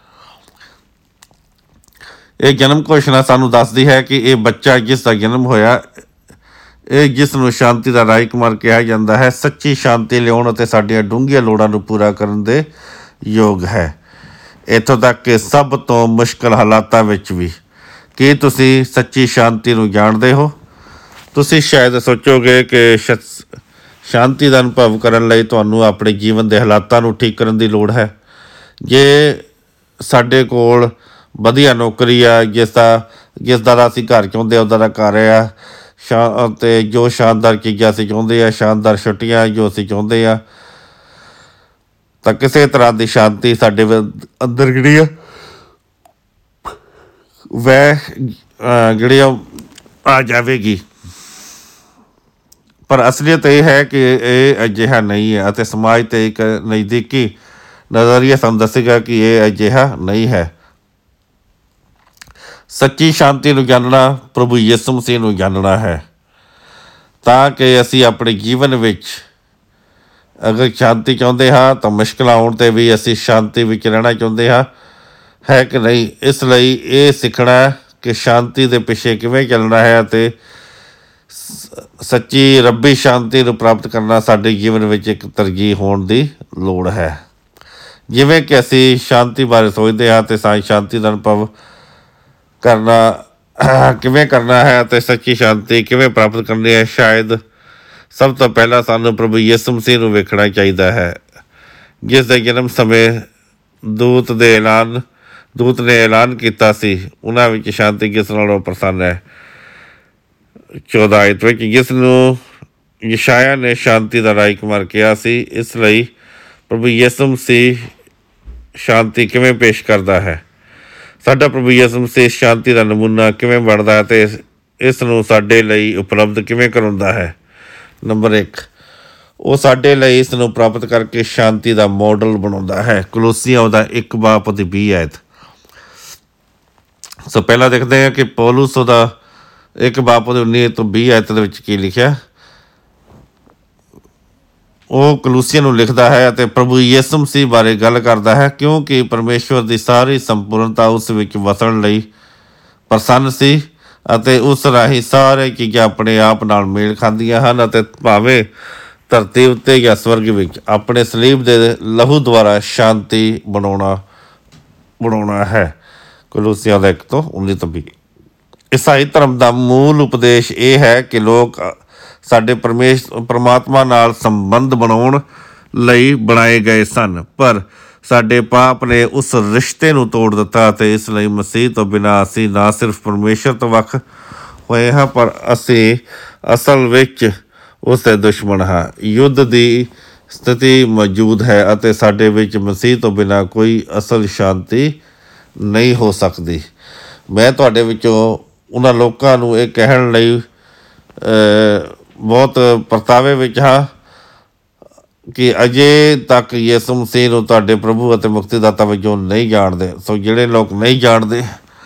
ਇਹ ਜਨਮ ਘੋਸ਼ਣਾ ਸਾਨੂੰ ਦੱਸਦੀ ਹੈ ਕਿ ਇਹ ਬੱਚਾ ਜਿਸ ਦਾ ਜਨਮ ਹੋਇਆ, ਇਹ ਜਿਸ ਨੂੰ ਸ਼ਾਂਤੀ ਦਾ ਰਾਜਕੁਮਾਰ ਕਿਹਾ ਜਾਂਦਾ ਹੈ, ਸੱਚੀ ਸ਼ਾਂਤੀ ਲਿਆਉਣ ਅਤੇ ਸਾਡੀਆਂ ਡੂੰਘੀਆਂ ਲੋੜਾਂ ਨੂੰ ਪੂਰਾ ਕਰਨ ਦੇ ਯੋਗ ਹੈ। ਇੱਥੋਂ ਤੱਕ ਕਿ ਸਭ ਤੋਂ ਮੁਸ਼ਕਿਲ ਹਾਲਾਤਾਂ ਵਿੱਚ ਵੀ ਕੀ ਤੁਸੀਂ ਸੱਚੀ ਸ਼ਾਂਤੀ ਨੂੰ ਜਾਣਦੇ ਹੋ? ਤੁਸੀਂ ਸ਼ਾਇਦ ਸੋਚੋਗੇ ਕਿ ਸ਼ ਸ਼ਾਂਤੀ ਦਾ ਅਨੁਭਵ ਕਰਨ ਲਈ ਤੁਹਾਨੂੰ ਆਪਣੇ ਜੀਵਨ ਦੇ ਹਾਲਾਤਾਂ ਨੂੰ ਠੀਕ ਕਰਨ ਦੀ ਲੋੜ ਹੈ। ਜੇ ਸਾਡੇ ਕੋਲ ਵਧੀਆ ਨੌਕਰੀ ਆ, ਜਿਸ ਦਾ ਜਿਸ ਦਾ ਅਸੀਂ ਘਰ ਚਾਹੁੰਦੇ ਉੱਦਾਂ ਦਾ ਘਰ ਆ, ਸ਼ਾ ਅਤੇ ਜੋ ਸ਼ਾਨਦਾਰ ਚੀਜ਼ਾਂ ਅਸੀਂ ਚਾਹੁੰਦੇ ਆ, ਸ਼ਾਨਦਾਰ ਛੁੱਟੀਆਂ ਜੋ ਅਸੀਂ ਚਾਹੁੰਦੇ ਆ, ਤਾਂ ਕਿਸੇ ਤਰ੍ਹਾਂ ਦੀ ਸ਼ਾਂਤੀ ਸਾਡੇ ਅੰਦਰ ਜਿਹੜੀ ਆ ਵੈ ਜਿਹੜੀ ਆ ਜਾਵੇਗੀ। ਪਰ ਅਸਲੀਅਤ ਇਹ ਹੈ ਕਿ ਇਹ ਅਜਿਹਾ ਨਹੀਂ ਹੈ ਅਤੇ ਸਮਾਜ 'ਤੇ ਇੱਕ ਨਜ਼ਦੀਕੀ ਨਜ਼ਰੀਆ ਸਾਨੂੰ ਦੱਸੇਗਾ ਕਿ ਇਹ ਅਜਿਹਾ ਨਹੀਂ ਹੈ। ਸੱਚੀ ਸ਼ਾਂਤੀ ਨੂੰ ਜਾਣਨਾ ਪ੍ਰਭੂ ਯਿਸੂ ਮਸੀਹ ਨੂੰ ਜਾਣਨਾ ਹੈ, ਤਾਂ ਕਿ ਅਸੀਂ ਆਪਣੇ ਜੀਵਨ ਵਿੱਚ ਅਗਰ ਸ਼ਾਂਤੀ ਚਾਹੁੰਦੇ ਹਾਂ ਤਾਂ ਮੁਸ਼ਕਿਲਾਂ ਆਉਣ 'ਤੇ ਵੀ ਅਸੀਂ ਸ਼ਾਂਤੀ ਵਿੱਚ ਰਹਿਣਾ ਚਾਹੁੰਦੇ ਹਾਂ, ਹੈ ਕਿ ਨਹੀਂ? ਇਸ ਲਈ ਇਹ ਸਿੱਖਣਾ ਕਿ ਸ਼ਾਂਤੀ ਦੇ ਪਿੱਛੇ ਕਿਵੇਂ ਚੱਲਣਾ ਹੈ ਅਤੇ ਸੱਚੀ ਰੱਬੀ ਸ਼ਾਂਤੀ ਨੂੰ ਪ੍ਰਾਪਤ ਕਰਨਾ ਸਾਡੇ ਜੀਵਨ ਵਿੱਚ ਇੱਕ ਤਰਜੀਹ ਹੋਣ ਦੀ ਲੋੜ ਹੈ। ਜਿਵੇਂ ਕਿ ਅਸੀਂ ਸ਼ਾਂਤੀ ਬਾਰੇ ਸੋਚਦੇ ਹਾਂ ਅਤੇ ਸਾਈ ਸ਼ਾਂਤੀ ਦਾ ਅਨੁਭਵ ਕਰਨਾ ਕਿਵੇਂ ਕਰਨਾ ਹੈ ਅਤੇ ਸੱਚੀ ਸ਼ਾਂਤੀ ਕਿਵੇਂ ਪ੍ਰਾਪਤ ਕਰਨੀ ਹੈ, ਸ਼ਾਇਦ ਸਭ ਤੋਂ ਪਹਿਲਾਂ ਸਾਨੂੰ ਪ੍ਰਭੂ ਯਿਸੂ ਮਸੀਹ ਨੂੰ ਵੇਖਣਾ ਚਾਹੀਦਾ ਹੈ, ਜਿਸ ਦੇ ਜਨਮ ਸਮੇਂ ਦੂਤ ਦੇ ਐਲਾਨ ਦੂਤ ਨੇ ਐਲਾਨ ਕੀਤਾ ਸੀ, ਉਹਨਾਂ ਵਿੱਚ ਸ਼ਾਂਤੀ ਕਿਸ ਨਾਲੋਂ ਪ੍ਰਸੰਨ ਹੈ। ਚੌਦਾਂ ਆਇਤ ਵਿੱਚ ਜਿਸ ਨੂੰ ਯਸ਼ਾਇਆ ਨੇ ਸ਼ਾਂਤੀ ਦਾ ਰਾਜਕੁਮਾਰ ਕਿਹਾ ਸੀ। ਇਸ ਲਈ ਪ੍ਰਭੂ ਯਿਸੂ ਮਸੀਹ ਸ਼ਾਂਤੀ ਕਿਵੇਂ ਪੇਸ਼ ਕਰਦਾ ਹੈ? ਸਾਡਾ ਪ੍ਰਭੂ ਯਿਸੂ ਮਸੀਹ ਸ਼ਾਂਤੀ ਦਾ ਨਮੂਨਾ ਕਿਵੇਂ ਬਣਦਾ ਹੈ ਅਤੇ ਇਸ ਨੂੰ ਸਾਡੇ ਲਈ ਉਪਲਬਧ ਕਿਵੇਂ ਕਰਾਉਂਦਾ ਹੈ? ਨੰਬਰ ਇੱਕ, ਉਹ ਸਾਡੇ ਲਈ ਇਸ ਨੂੰ ਪ੍ਰਾਪਤ ਕਰਕੇ ਸ਼ਾਂਤੀ ਦਾ ਮਾਡਲ ਬਣਾਉਂਦਾ ਹੈ। ਕਲੋਸੀਆਂ ਉਹਦਾ ਇੱਕ ਬਾਪ ਉਹਦੀ ਵੀਹ ਆਇਤ। ਸੋ ਪਹਿਲਾਂ ਦੇਖਦੇ ਹਾਂ ਕਿ ਪੌਲੁਸ ਉਹਦਾ ਇੱਕ ਬਾਪ ਉਹਦੇ ਉੱਨੀ ਤੋਂ ਵੀਹ ਆਇਤ ਦੇ ਵਿੱਚ ਕੀ ਲਿਖਿਆ। ਉਹ ਕਲੂਸੀਆਂ ਨੂੰ ਲਿਖਦਾ ਹੈ ਅਤੇ ਪ੍ਰਭੂ ਯਿਸੂ ਮਸੀਹ ਬਾਰੇ ਗੱਲ ਕਰਦਾ ਹੈ, ਕਿਉਂਕਿ ਪਰਮੇਸ਼ਵਰ ਦੀ ਸਾਰੀ ਸੰਪੂਰਨਤਾ ਉਸ ਵਿੱਚ ਵਸਣ ਲਈ ਪ੍ਰਸੰਨ ਸੀ ਅਤੇ ਉਸ ਰਾਹੀਂ ਸਾਰੇ ਚੀਜ਼ਾਂ ਆਪਣੇ ਆਪ ਨਾਲ ਮੇਲ ਖਾਂਦੀਆਂ ਹਨ ਅਤੇ ਭਾਵੇਂ ਧਰਤੀ ਉੱਤੇ ਜਾਂ ਸਵਰਗ ਵਿੱਚ ਆਪਣੇ ਸਲੀਬ ਦੇ ਲਹੂ ਦੁਆਰਾ ਸ਼ਾਂਤੀ ਬਣਾਉਣਾ ਬਣਾਉਣਾ ਹੈ। ਕਲੂਸੀਆਂ ਦਾ ਇੱਕ ਤੋਂ ਉੱਨੀ ਤੋਂ ਵੀਹ। ਈਸਾਈ ਧਰਮ ਦਾ ਮੂਲ ਉਪਦੇਸ਼ ਇਹ ਹੈ ਕਿ ਲੋਕ ਸਾਡੇ ਪਰਮੇਸ਼ ਪਰਮਾਤਮਾ ਨਾਲ ਸੰਬੰਧ ਬਣਾਉਣ ਲਈ ਬਣਾਏ ਗਏ ਸਨ, ਪਰ ਸਾਡੇ ਪਾਪ ਨੇ ਉਸ ਰਿਸ਼ਤੇ ਨੂੰ ਤੋੜ ਦਿੱਤਾ ਅਤੇ ਇਸ ਲਈ ਮਸੀਹ ਤੋਂ ਬਿਨਾਂ ਅਸੀਂ ਨਾ ਸਿਰਫ ਪਰਮੇਸ਼ਰ ਤੋਂ ਵੱਖ ਹੋਏ ਹਾਂ, ਪਰ ਅਸੀਂ ਅਸਲ ਵਿੱਚ ਉਸ ਦੇ ਦੁਸ਼ਮਣ ਹਾਂ। ਯੁੱਧ ਦੀ ਸਥਿਤੀ ਮੌਜੂਦ ਹੈ ਅਤੇ ਸਾਡੇ ਵਿੱਚ ਮਸੀਹ ਤੋਂ ਬਿਨਾਂ ਕੋਈ ਅਸਲ ਸ਼ਾਂਤੀ ਨਹੀਂ ਹੋ ਸਕਦੀ। ਮੈਂ ਤੁਹਾਡੇ ਵਿੱਚੋਂ ਉਹਨਾਂ ਲੋਕਾਂ ਨੂੰ ਇਹ ਕਹਿਣ ਲਈ ਬਹੁਤ ਪਰਤਾਵੇ ਵਿੱਚ ਹਾਂ ਕਿ ਅਜੇ ਤੱਕ ਯਿਸੂ ਮਸੀਹ ਨੂੰ ਤੁਹਾਡੇ ਪ੍ਰਭੂ ਅਤੇ ਮੁਕਤੀਦਾਤਾ ਵਜੋਂ ਨਹੀਂ ਜਾਣਦੇ। ਸੋ ਜਿਹੜੇ ਲੋਕ ਨਹੀਂ ਜਾਣਦੇ,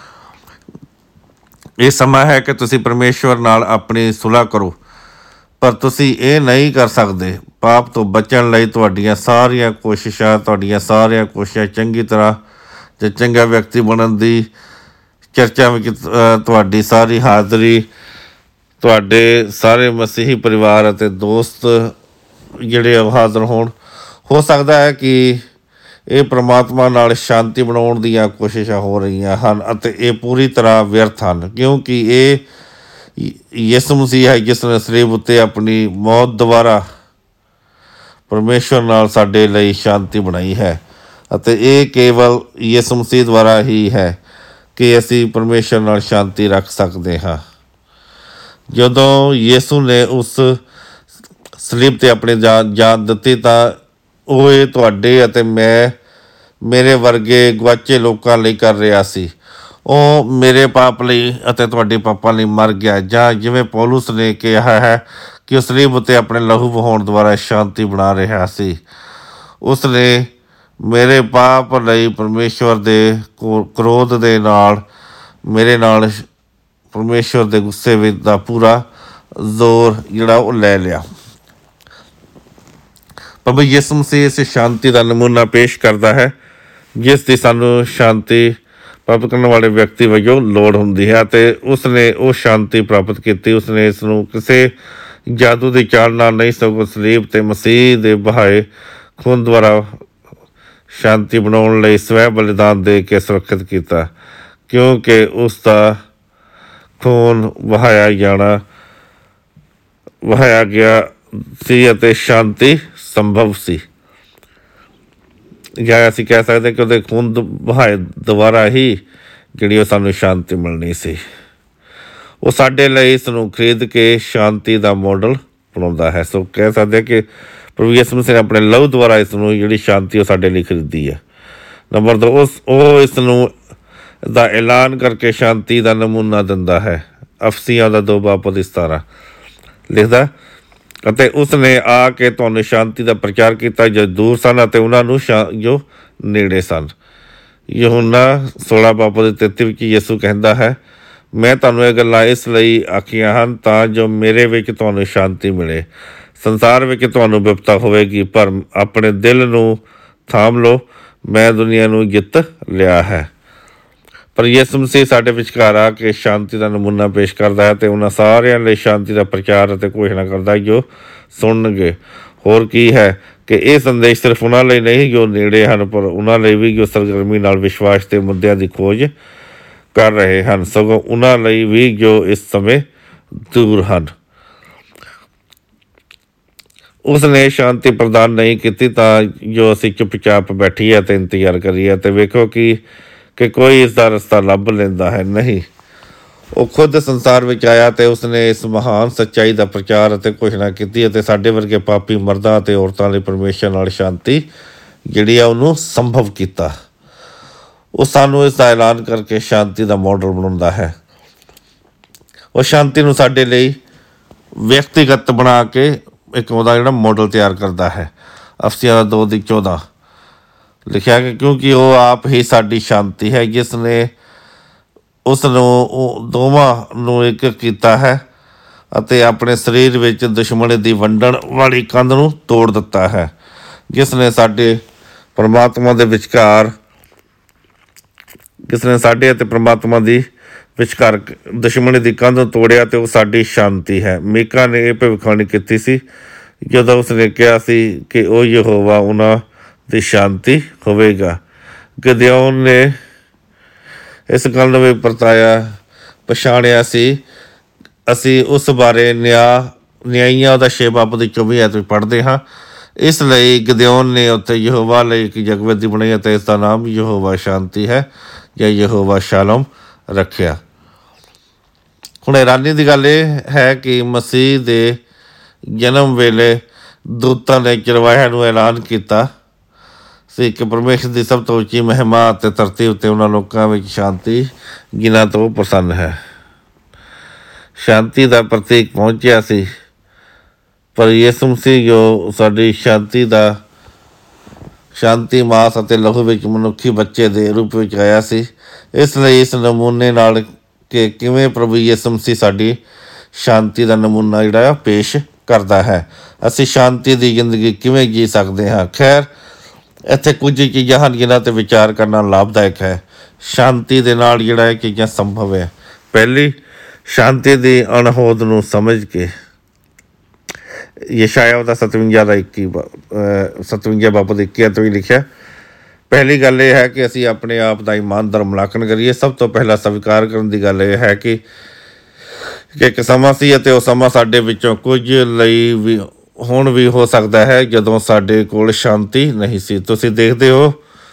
ਇਹ ਸਮਾਂ ਹੈ ਕਿ ਤੁਸੀਂ ਪਰਮੇਸ਼ਵਰ ਨਾਲ ਆਪਣੀ ਸੁਲ੍ਹਾ ਕਰੋ, ਪਰ ਤੁਸੀਂ ਇਹ ਨਹੀਂ ਕਰ ਸਕਦੇ। ਪਾਪ ਤੋਂ ਬਚਣ ਲਈ ਤੁਹਾਡੀਆਂ ਸਾਰੀਆਂ ਕੋਸ਼ਿਸ਼ਾਂ ਤੁਹਾਡੀਆਂ ਸਾਰੀਆਂ ਕੋਸ਼ਿਸ਼ਾਂ ਚੰਗੀ ਤਰ੍ਹਾਂ ਜਾਂ ਚੰਗਾ ਵਿਅਕਤੀ ਬਣਨ ਦੀ ਚਰਚਾ ਵਿੱਚ ਤੁਹਾਡੀ ਸਾਰੀ ਹਾਜ਼ਰੀ, ਤੁਹਾਡੇ ਸਾਰੇ ਮਸੀਹੀ ਪਰਿਵਾਰ ਅਤੇ ਦੋਸਤ ਜਿਹੜੇ ਉਹ ਹਾਜ਼ਰ ਹੋਣ। ਹੋ ਸਕਦਾ ਹੈ ਕਿ ਇਹ ਪ੍ਰਮਾਤਮਾ ਨਾਲ ਸ਼ਾਂਤੀ ਬਣਾਉਣ ਦੀਆਂ ਕੋਸ਼ਿਸ਼ਾਂ ਹੋ ਰਹੀਆਂ ਹਨ ਅਤੇ ਇਹ ਪੂਰੀ ਤਰ੍ਹਾਂ ਵਿਅਰਥ ਹਨ, ਕਿਉਂਕਿ ਇਹ ਯਿਸੂ ਮਸੀਹ ਹੈ ਜਿਸ ਨੇ ਸਲੀਬ ਉੱਤੇ ਆਪਣੀ ਮੌਤ ਦੁਆਰਾ ਪਰਮੇਸ਼ਵਰ ਨਾਲ ਸਾਡੇ ਲਈ ਸ਼ਾਂਤੀ ਬਣਾਈ ਹੈ ਅਤੇ ਇਹ ਕੇਵਲ ਯਿਸੂ ਮਸੀਹ ਦੁਆਰਾ ਹੀ ਹੈ ਕਿ ਅਸੀਂ ਪਰਮੇਸ਼ਵਰ ਨਾਲ ਸ਼ਾਂਤੀ ਰੱਖ ਸਕਦੇ ਹਾਂ। ਜਦੋਂ ਯਿਸੂ ਨੇ ਉਸ ਸਲੀਬ 'ਤੇ ਆਪਣੀ ਜਾਨ ਜਾਨ ਦਿੱਤੀ ਤਾਂ ਉਹ ਇਹ ਤੁਹਾਡੇ ਅਤੇ ਮੈਂ ਮੇਰੇ ਵਰਗੇ ਗੁਆਚੇ ਲੋਕਾਂ ਲਈ ਕਰ ਰਿਹਾ ਸੀ। ਉਹ ਮੇਰੇ ਪਾਪ ਲਈ ਅਤੇ ਤੁਹਾਡੇ ਪਾਪਾਂ ਲਈ ਮਰ ਗਿਆ, ਜਾਂ ਜਿਵੇਂ ਪੌਲੁਸ ਨੇ ਕਿਹਾ ਹੈ ਕਿ ਉਸ ਸਲੀਬ ਉੱਤੇ ਆਪਣੇ ਲਹੂ ਵਹਾਉਣ ਦੁਆਰਾ ਸ਼ਾਂਤੀ ਬਣਾ ਰਿਹਾ ਸੀ। ਉਸ ਨੇ ਮੇਰੇ ਪਾਪ ਲਈ ਪਰਮੇਸ਼ਵਰ ਦੇ ਕ੍ਰੋਧ ਦੇ ਨਾਲ ਮੇਰੇ ਨਾਲ ਪਰਮੇਸ਼ਵਰ ਦੇ ਗੁੱਸੇ ਵਿੱਚ ਦਾ ਪੂਰਾ ਜ਼ੋਰ ਜਿਹੜਾ ਉਹ ਲੈ ਲਿਆ। ਪ੍ਰਭੂ ਯਿਸੂ ਮਸੀਹ ਇਸ ਸ਼ਾਂਤੀ ਦਾ ਨਮੂਨਾ ਪੇਸ਼ ਕਰਦਾ ਹੈ ਜਿਸ ਦੀ ਸਾਨੂੰ ਸ਼ਾਂਤੀ ਪ੍ਰਾਪਤ ਕਰਨ ਵਾਲੇ ਵਿਅਕਤੀ ਵਜੋਂ ਲੋੜ ਹੁੰਦੀ ਹੈ ਅਤੇ ਉਸ ਨੇ ਉਹ ਸ਼ਾਂਤੀ ਪ੍ਰਾਪਤ ਕੀਤੀ। ਉਸ ਨੇ ਇਸ ਨੂੰ ਕਿਸੇ ਜਾਦੂ ਦੀ ਚਾਲ ਨਾਲ ਨਹੀਂ, ਸਗੋਂ ਸਲੀਬ ਤੇ ਮਸੀਹ ਦੇ ਬਹਾਏ ਖੂਨ ਦੁਆਰਾ ਸ਼ਾਂਤੀ ਬਣਾਉਣ ਲਈ ਸਵੈ ਬਲੀਦਾਨ ਦੇ ਕੇ ਸੁਰੱਖਿਅਤ ਕੀਤਾ, ਕਿਉਂਕਿ ਉਸ ਦਾ ਖੂਨ ਵਹਾਇਆ ਜਾਣਾ ਵਹਾਇਆ ਗਿਆ ਸੀ ਅਤੇ ਸ਼ਾਂਤੀ ਸੰਭਵ ਸੀ, ਜਾਂ ਅਸੀਂ ਕਹਿ ਸਕਦੇ ਕਿ ਉਹਦੇ ਖੂਨ ਵਹਾਏ ਦੁਆਰਾ ਹੀ ਜਿਹੜੀ ਉਹ ਸਾਨੂੰ ਸ਼ਾਂਤੀ ਮਿਲਣੀ ਸੀ। ਉਹ ਸਾਡੇ ਲਈ ਇਸ ਨੂੰ ਖਰੀਦ ਕੇ ਸ਼ਾਂਤੀ ਦਾ ਮਾਡਲ ਬਣਾਉਂਦਾ ਹੈ। ਸੋ ਕਹਿ ਸਕਦੇ ਕਿ ਪ੍ਰਭੂ ਯਿਸੂ ਮਸੀਹ ਨੇ ਆਪਣੇ ਲਹੂ ਦੁਆਰਾ ਇਸ ਨੂੰ ਜਿਹੜੀ ਸ਼ਾਂਤੀ ਉਹ ਸਾਡੇ ਲਈ ਖਰੀਦੀ ਹੈ। ਨੰਬਰ ਦੋ, ਉਸ ਉਹ ਇਸ ਨੂੰ ਦਾ ਐਲਾਨ ਕਰਕੇ ਸ਼ਾਂਤੀ ਦਾ ਨਮੂਨਾ ਦਿੰਦਾ ਹੈ। ਅਫਸੀਆਂ ਦਾ ਦੋ ਬਾਪ ਦੀ ਸਤਾਰਾਂ ਲਿਖਦਾ, ਅਤੇ ਉਸ ਨੇ ਆ ਕੇ ਤੁਹਾਨੂੰ ਸ਼ਾਂਤੀ ਦਾ ਪ੍ਰਚਾਰ ਕੀਤਾ ਜੋ ਦੂਰ ਸਨ ਅਤੇ ਉਹਨਾਂ ਨੂੰ ਸ਼ਾ ਜੋ ਨੇੜੇ ਸਨ। ਯਹੂਨਾ ਸੋਲਾਂ ਬਾਪ ਦੇ ਤੇਤੀ ਵਿੱਚ ਯਿਸੂ ਕਹਿੰਦਾ ਹੈ, ਮੈਂ ਤੁਹਾਨੂੰ ਇਹ ਗੱਲਾਂ ਇਸ ਲਈ ਆਖੀਆਂ ਹਨ ਤਾਂ ਜੋ ਮੇਰੇ ਵਿੱਚ ਤੁਹਾਨੂੰ ਸ਼ਾਂਤੀ ਮਿਲੇ। ਸੰਸਾਰ ਵਿੱਚ ਤੁਹਾਨੂੰ ਵਿਪਤਾ ਹੋਵੇਗੀ, ਪਰ ਆਪਣੇ ਦਿਲ ਨੂੰ ਥਾਮ ਲਓ, ਮੈਂ ਦੁਨੀਆ ਨੂੰ ਜਿੱਤ ਲਿਆ ਹੈ। ਪਰ ਯਿਸੂ ਮਸੀਹ ਸਾਡੇ ਵਿਚਕਾਰ ਆ ਕੇ ਸ਼ਾਂਤੀ ਦਾ ਨਮੂਨਾ ਪੇਸ਼ ਕਰਦਾ ਹੈ ਅਤੇ ਉਹਨਾਂ ਸਾਰਿਆਂ ਲਈ ਸ਼ਾਂਤੀ ਦਾ ਪ੍ਰਚਾਰ ਅਤੇ ਘੋਸ਼ਣਾ ਕਰਦਾ ਜੋ ਸੁਣਨਗੇ। ਹੋਰ ਕੀ ਹੈ ਕਿ ਇਹ ਸੰਦੇਸ਼ ਸਿਰਫ ਉਹਨਾਂ ਲਈ ਨਹੀਂ ਜੋ ਨੇੜੇ ਹਨ, ਪਰ ਉਹਨਾਂ ਲਈ ਵੀ ਜੋ ਸਰਗਰਮੀ ਨਾਲ ਵਿਸ਼ਵਾਸ ਦੇ ਮੁੱਦਿਆਂ ਦੀ ਖੋਜ ਕਰ ਰਹੇ ਹਨ, ਸਗੋਂ ਉਹਨਾਂ ਲਈ ਵੀ ਜੋ ਇਸ ਸਮੇਂ ਦੂਰ ਹਨ। ਉਸ ਨੇ ਸ਼ਾਂਤੀ ਪ੍ਰਦਾਨ ਨਹੀਂ ਕੀਤੀ ਤਾਂ ਜੋ ਅਸੀਂ ਚੁੱਪਚਾਪ ਬੈਠੀਏ ਅਤੇ ਇੰਤਜ਼ਾਰ ਕਰੀਏ ਅਤੇ ਵੇਖੋ ਕਿ ਕਿ ਕੋਈ ਇਸ ਦਾ ਰਸਤਾ ਲੱਭ ਲੈਂਦਾ ਹੈ। ਨਹੀਂ, ਉਹ ਖੁਦ ਸੰਸਾਰ ਵਿੱਚ ਆਇਆ ਅਤੇ ਉਸਨੇ ਇਸ ਮਹਾਨ ਸੱਚਾਈ ਦਾ ਪ੍ਰਚਾਰ ਅਤੇ ਘੋਸ਼ਣਾ ਕੀਤੀ ਅਤੇ ਸਾਡੇ ਵਰਗੇ ਪਾਪੀ ਮਰਦਾਂ ਅਤੇ ਔਰਤਾਂ ਲਈ ਪਰਮੇਸ਼ਰ ਨਾਲ ਸ਼ਾਂਤੀ ਜਿਹੜੀ ਆ ਉਹਨੂੰ ਸੰਭਵ ਕੀਤਾ। ਉਹ ਸਾਨੂੰ ਇਸ ਦਾ ਐਲਾਨ ਕਰਕੇ ਸ਼ਾਂਤੀ ਦਾ ਮਾਡਲ ਬਣਾਉਂਦਾ ਹੈ। ਉਹ ਸ਼ਾਂਤੀ ਨੂੰ ਸਾਡੇ ਲਈ ਵਿਅਕਤੀਗਤ ਬਣਾ ਕੇ ਇੱਕ ਉਹਦਾ ਜਿਹੜਾ ਮਾਡਲ ਤਿਆਰ ਕਰਦਾ ਹੈ। ਅਫਸੀਆਂ ਦਾ ਦੋ ਦੀ ਚੌਦਾਂ ਲਿਖਿਆ ਕਿ ਕਿਉਂਕਿ ਉਹ ਆਪ ਹੀ ਸਾਡੀ ਸ਼ਾਂਤੀ ਹੈ, ਜਿਸ ਨੇ ਉਸ ਨੂੰ ਉਹ ਦੋਵਾਂ ਨੂੰ ਇੱਕ ਕੀਤਾ ਹੈ ਅਤੇ ਆਪਣੇ ਸਰੀਰ ਵਿੱਚ ਦੁਸ਼ਮਣੀ ਦੀ ਵੰਡਣ ਵਾਲੀ ਕੰਧ ਨੂੰ ਤੋੜ ਦਿੱਤਾ ਹੈ, ਜਿਸ ਨੇ ਸਾਡੇ ਪਰਮਾਤਮਾ ਦੇ ਵਿਚਕਾਰ ਜਿਸ ਨੇ ਸਾਡੇ ਅਤੇ ਪਰਮਾਤਮਾ ਦੀ ਵਿਚਕਾਰ ਦੁਸ਼ਮਣੀ ਦੀ ਕੰਧ ਨੂੰ ਤੋੜਿਆ ਅਤੇ ਉਹ ਸਾਡੀ ਸ਼ਾਂਤੀ ਹੈ। ਮੀਕਾ ਨੇ ਇਹ ਭਵਿੱਖਬਾਣੀ ਕੀਤੀ ਸੀ ਜਦੋਂ ਉਸਨੇ ਕਿਹਾ ਸੀ ਕਿ ਉਹ ਯਹੋਵਾ ਉਹਨਾਂ ਦੀ ਸ਼ਾਂਤੀ ਹੋਵੇਗਾ। ਗਿਦਿਓਨ ਨੇ ਇਸ ਗੱਲ ਨੂੰ ਵੀ ਪਰਤਾਇਆ ਪਛਾਣਿਆ ਸੀ। ਅਸੀਂ ਉਸ ਬਾਰੇ ਨਿਆ ਨਿਆਂਈਆਂ ਉਹਦਾ ਛੇ ਬਾਪ ਦੀ ਚੌਵੀ ਐਤ ਵਿੱਚ ਪੜ੍ਹਦੇ ਹਾਂ। ਇਸ ਲਈ ਗਿਦਿਓਨ ਨੇ ਉੱਥੇ ਯਹੋਵਾ ਲਈ ਇੱਕ ਜਗਵੇਦੀ ਬਣਾਈ ਅਤੇ ਇਸ ਦਾ ਨਾਮ ਯਹੋਵਾ ਸ਼ਾਂਤੀ ਹੈ ਜਾਂ ਯਹੋਵਾ ਸ਼ਾਲੋਮ ਰੱਖਿਆ। ਹੁਣ ਹੈਰਾਨੀ ਦੀ ਗੱਲ ਇਹ ਹੈ ਕਿ ਮਸੀਹ ਦੇ ਜਨਮ ਵੇਲੇ ਦੂਤਾਂ ਨੇ ਚਰਵਾਹਿਆਂ ਨੂੰ ਐਲਾਨ ਕੀਤਾ ਸੀ ਕਿ ਪਰਮੇਸ਼ਰ ਦੀ ਸਭ ਤੋਂ ਉੱਚੀ ਮਹਿਮਾ ਅਤੇ ਧਰਤੀ ਉੱਤੇ ਉਹਨਾਂ ਲੋਕਾਂ ਵਿੱਚ ਸ਼ਾਂਤੀ ਜਿਨ੍ਹਾਂ ਤੋਂ ਪ੍ਰਸੰਨ ਹੈ। ਸ਼ਾਂਤੀ ਦਾ ਪ੍ਰਤੀਕ ਪਹੁੰਚਿਆ ਸੀ, ਪਰ ਯਿਸੂ ਮਸੀਹ ਜੋ ਸਾਡੀ ਸ਼ਾਂਤੀ ਦਾ ਸ਼ਾਂਤੀ ਮਾਸ ਅਤੇ ਲਹੂ ਵਿੱਚ ਮਨੁੱਖੀ ਬੱਚੇ ਦੇ ਰੂਪ ਵਿੱਚ ਆਇਆ ਸੀ। ਇਸ ਲਈ ਇਸ ਨਮੂਨੇ ਨਾਲ ਕਿ ਕਿਵੇਂ ਪ੍ਰਭੂ ਯਿਸੂ ਮਸੀਹ ਸਾਡੀ ਸ਼ਾਂਤੀ ਦਾ ਨਮੂਨਾ ਜਿਹੜਾ ਪੇਸ਼ ਕਰਦਾ ਹੈ, ਅਸੀਂ ਸ਼ਾਂਤੀ ਦੀ ਜ਼ਿੰਦਗੀ ਕਿਵੇਂ ਜੀ ਸਕਦੇ ਹਾਂ। ਖੈਰ, ਇੱਥੇ ਕੁਝ ਚੀਜ਼ਾਂ ਹਨ ਜਿਨ੍ਹਾਂ 'ਤੇ ਵਿਚਾਰ ਕਰਨਾ ਲਾਭਦਾਇਕ ਹੈ। ਸ਼ਾਂਤੀ ਦੇ ਨਾਲ ਜਿਹੜਾ ਇਹ ਚੀਜ਼ਾਂ ਸੰਭਵ ਹੈ। ਪਹਿਲੀ, ਸ਼ਾਂਤੀ ਦੀ ਅਣਹੋਂਦ ਨੂੰ ਸਮਝ ਕੇ। ਯਸ਼ਾਇਆ ਉਹਦਾ ਸਤਵੰਜਾ ਦਾ ਇੱਕੀ ਸਤਵੰਜਾ ਬਾਪ ਦੇ ਇੱਕੀ ਤੋਂ ਵੀ ਲਿਖਿਆ, ਪਹਿਲੀ ਗੱਲ ਇਹ ਹੈ ਕਿ ਅਸੀਂ ਆਪਣੇ ਆਪ ਦਾ ਇਮਾਨਦਾਰ ਮੁਲਾਂਕਣ ਕਰੀਏ। ਸਭ ਤੋਂ ਪਹਿਲਾਂ ਸਵੀਕਾਰ ਕਰਨ ਦੀ ਗੱਲ ਇਹ ਹੈ ਕਿ ਇੱਕ ਸਮਾਂ ਸੀ ਅਤੇ ਉਹ ਸਮਾਂ ਸਾਡੇ ਵਿੱਚੋਂ ਕੁਝ ਲਈ ਵੀ ਹੁਣ ਵੀ ਹੋ ਸਕਦਾ ਹੈ ਜਦੋਂ ਸਾਡੇ ਕੋਲ ਸ਼ਾਂਤੀ ਨਹੀਂ ਸੀ। ਤੁਸੀਂ ਦੇਖਦੇ ਹੋ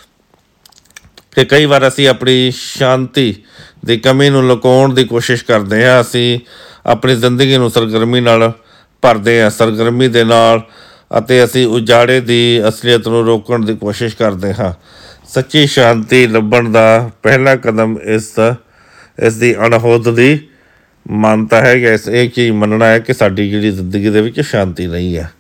ਕਿ ਕਈ ਵਾਰ ਅਸੀਂ ਆਪਣੀ ਸ਼ਾਂਤੀ ਦੀ ਕਮੀ ਨੂੰ ਲੁਕਾਉਣ ਦੀ ਕੋਸ਼ਿਸ਼ ਕਰਦੇ ਹਾਂ। ਅਸੀਂ ਆਪਣੀ ਜ਼ਿੰਦਗੀ ਨੂੰ ਸਰਗਰਮੀ ਨਾਲ ਭਰਦੇ ਹਾਂ ਸਰਗਰਮੀ ਦੇ ਨਾਲ ਅਤੇ ਅਸੀਂ ਉਜਾੜੇ ਦੀ ਅਸਲੀਅਤ ਨੂੰ ਰੋਕਣ ਦੀ ਕੋਸ਼ਿਸ਼ ਕਰਦੇ ਹਾਂ। ਸੱਚੀ ਸ਼ਾਂਤੀ ਲੱਭਣ ਦਾ ਪਹਿਲਾ ਕਦਮ ਇਸ ਇਸ ਦੀ ਅਣਹੋਂਦ ਦੀ ਮਾਨਤਾ ਹੈ ਕਿ ਇਸ ਇਹ ਚੀਜ਼ ਮੰਨਣਾ ਹੈ ਕਿ ਸਾਡੀ ਜਿਹੜੀ ਜ਼ਿੰਦਗੀ ਦੇ ਵਿੱਚ ਸ਼ਾਂਤੀ ਨਹੀਂ ਹੈ,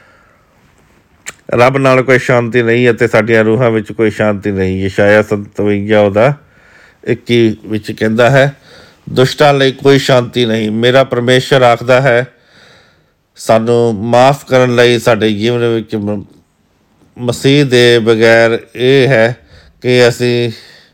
ਰੱਬ ਨਾਲ ਕੋਈ ਸ਼ਾਂਤੀ ਨਹੀਂ ਅਤੇ ਸਾਡੀਆਂ ਰੂਹਾਂ ਵਿੱਚ ਕੋਈ ਸ਼ਾਂਤੀ ਨਹੀਂ। ਯਸ਼ਾਇਆ ਸਤਵੰਜਾ ਉਹਦਾ ਇੱਕੀ ਵਿੱਚ ਕਹਿੰਦਾ ਹੈ, ਦੁਸ਼ਟਾਂ ਲਈ ਕੋਈ ਸ਼ਾਂਤੀ ਨਹੀਂ। ਮੇਰਾ ਪਰਮੇਸ਼ਰ ਆਖਦਾ ਹੈ ਸਾਨੂੰ ਮਾਫ਼ ਕਰਨ ਲਈ ਸਾਡੇ ਜੀਵਨ ਵਿੱਚ ਮਸੀਹ ਦੇ ਬਗੈਰ ਇਹ ਹੈ ਕਿ ਅਸੀਂ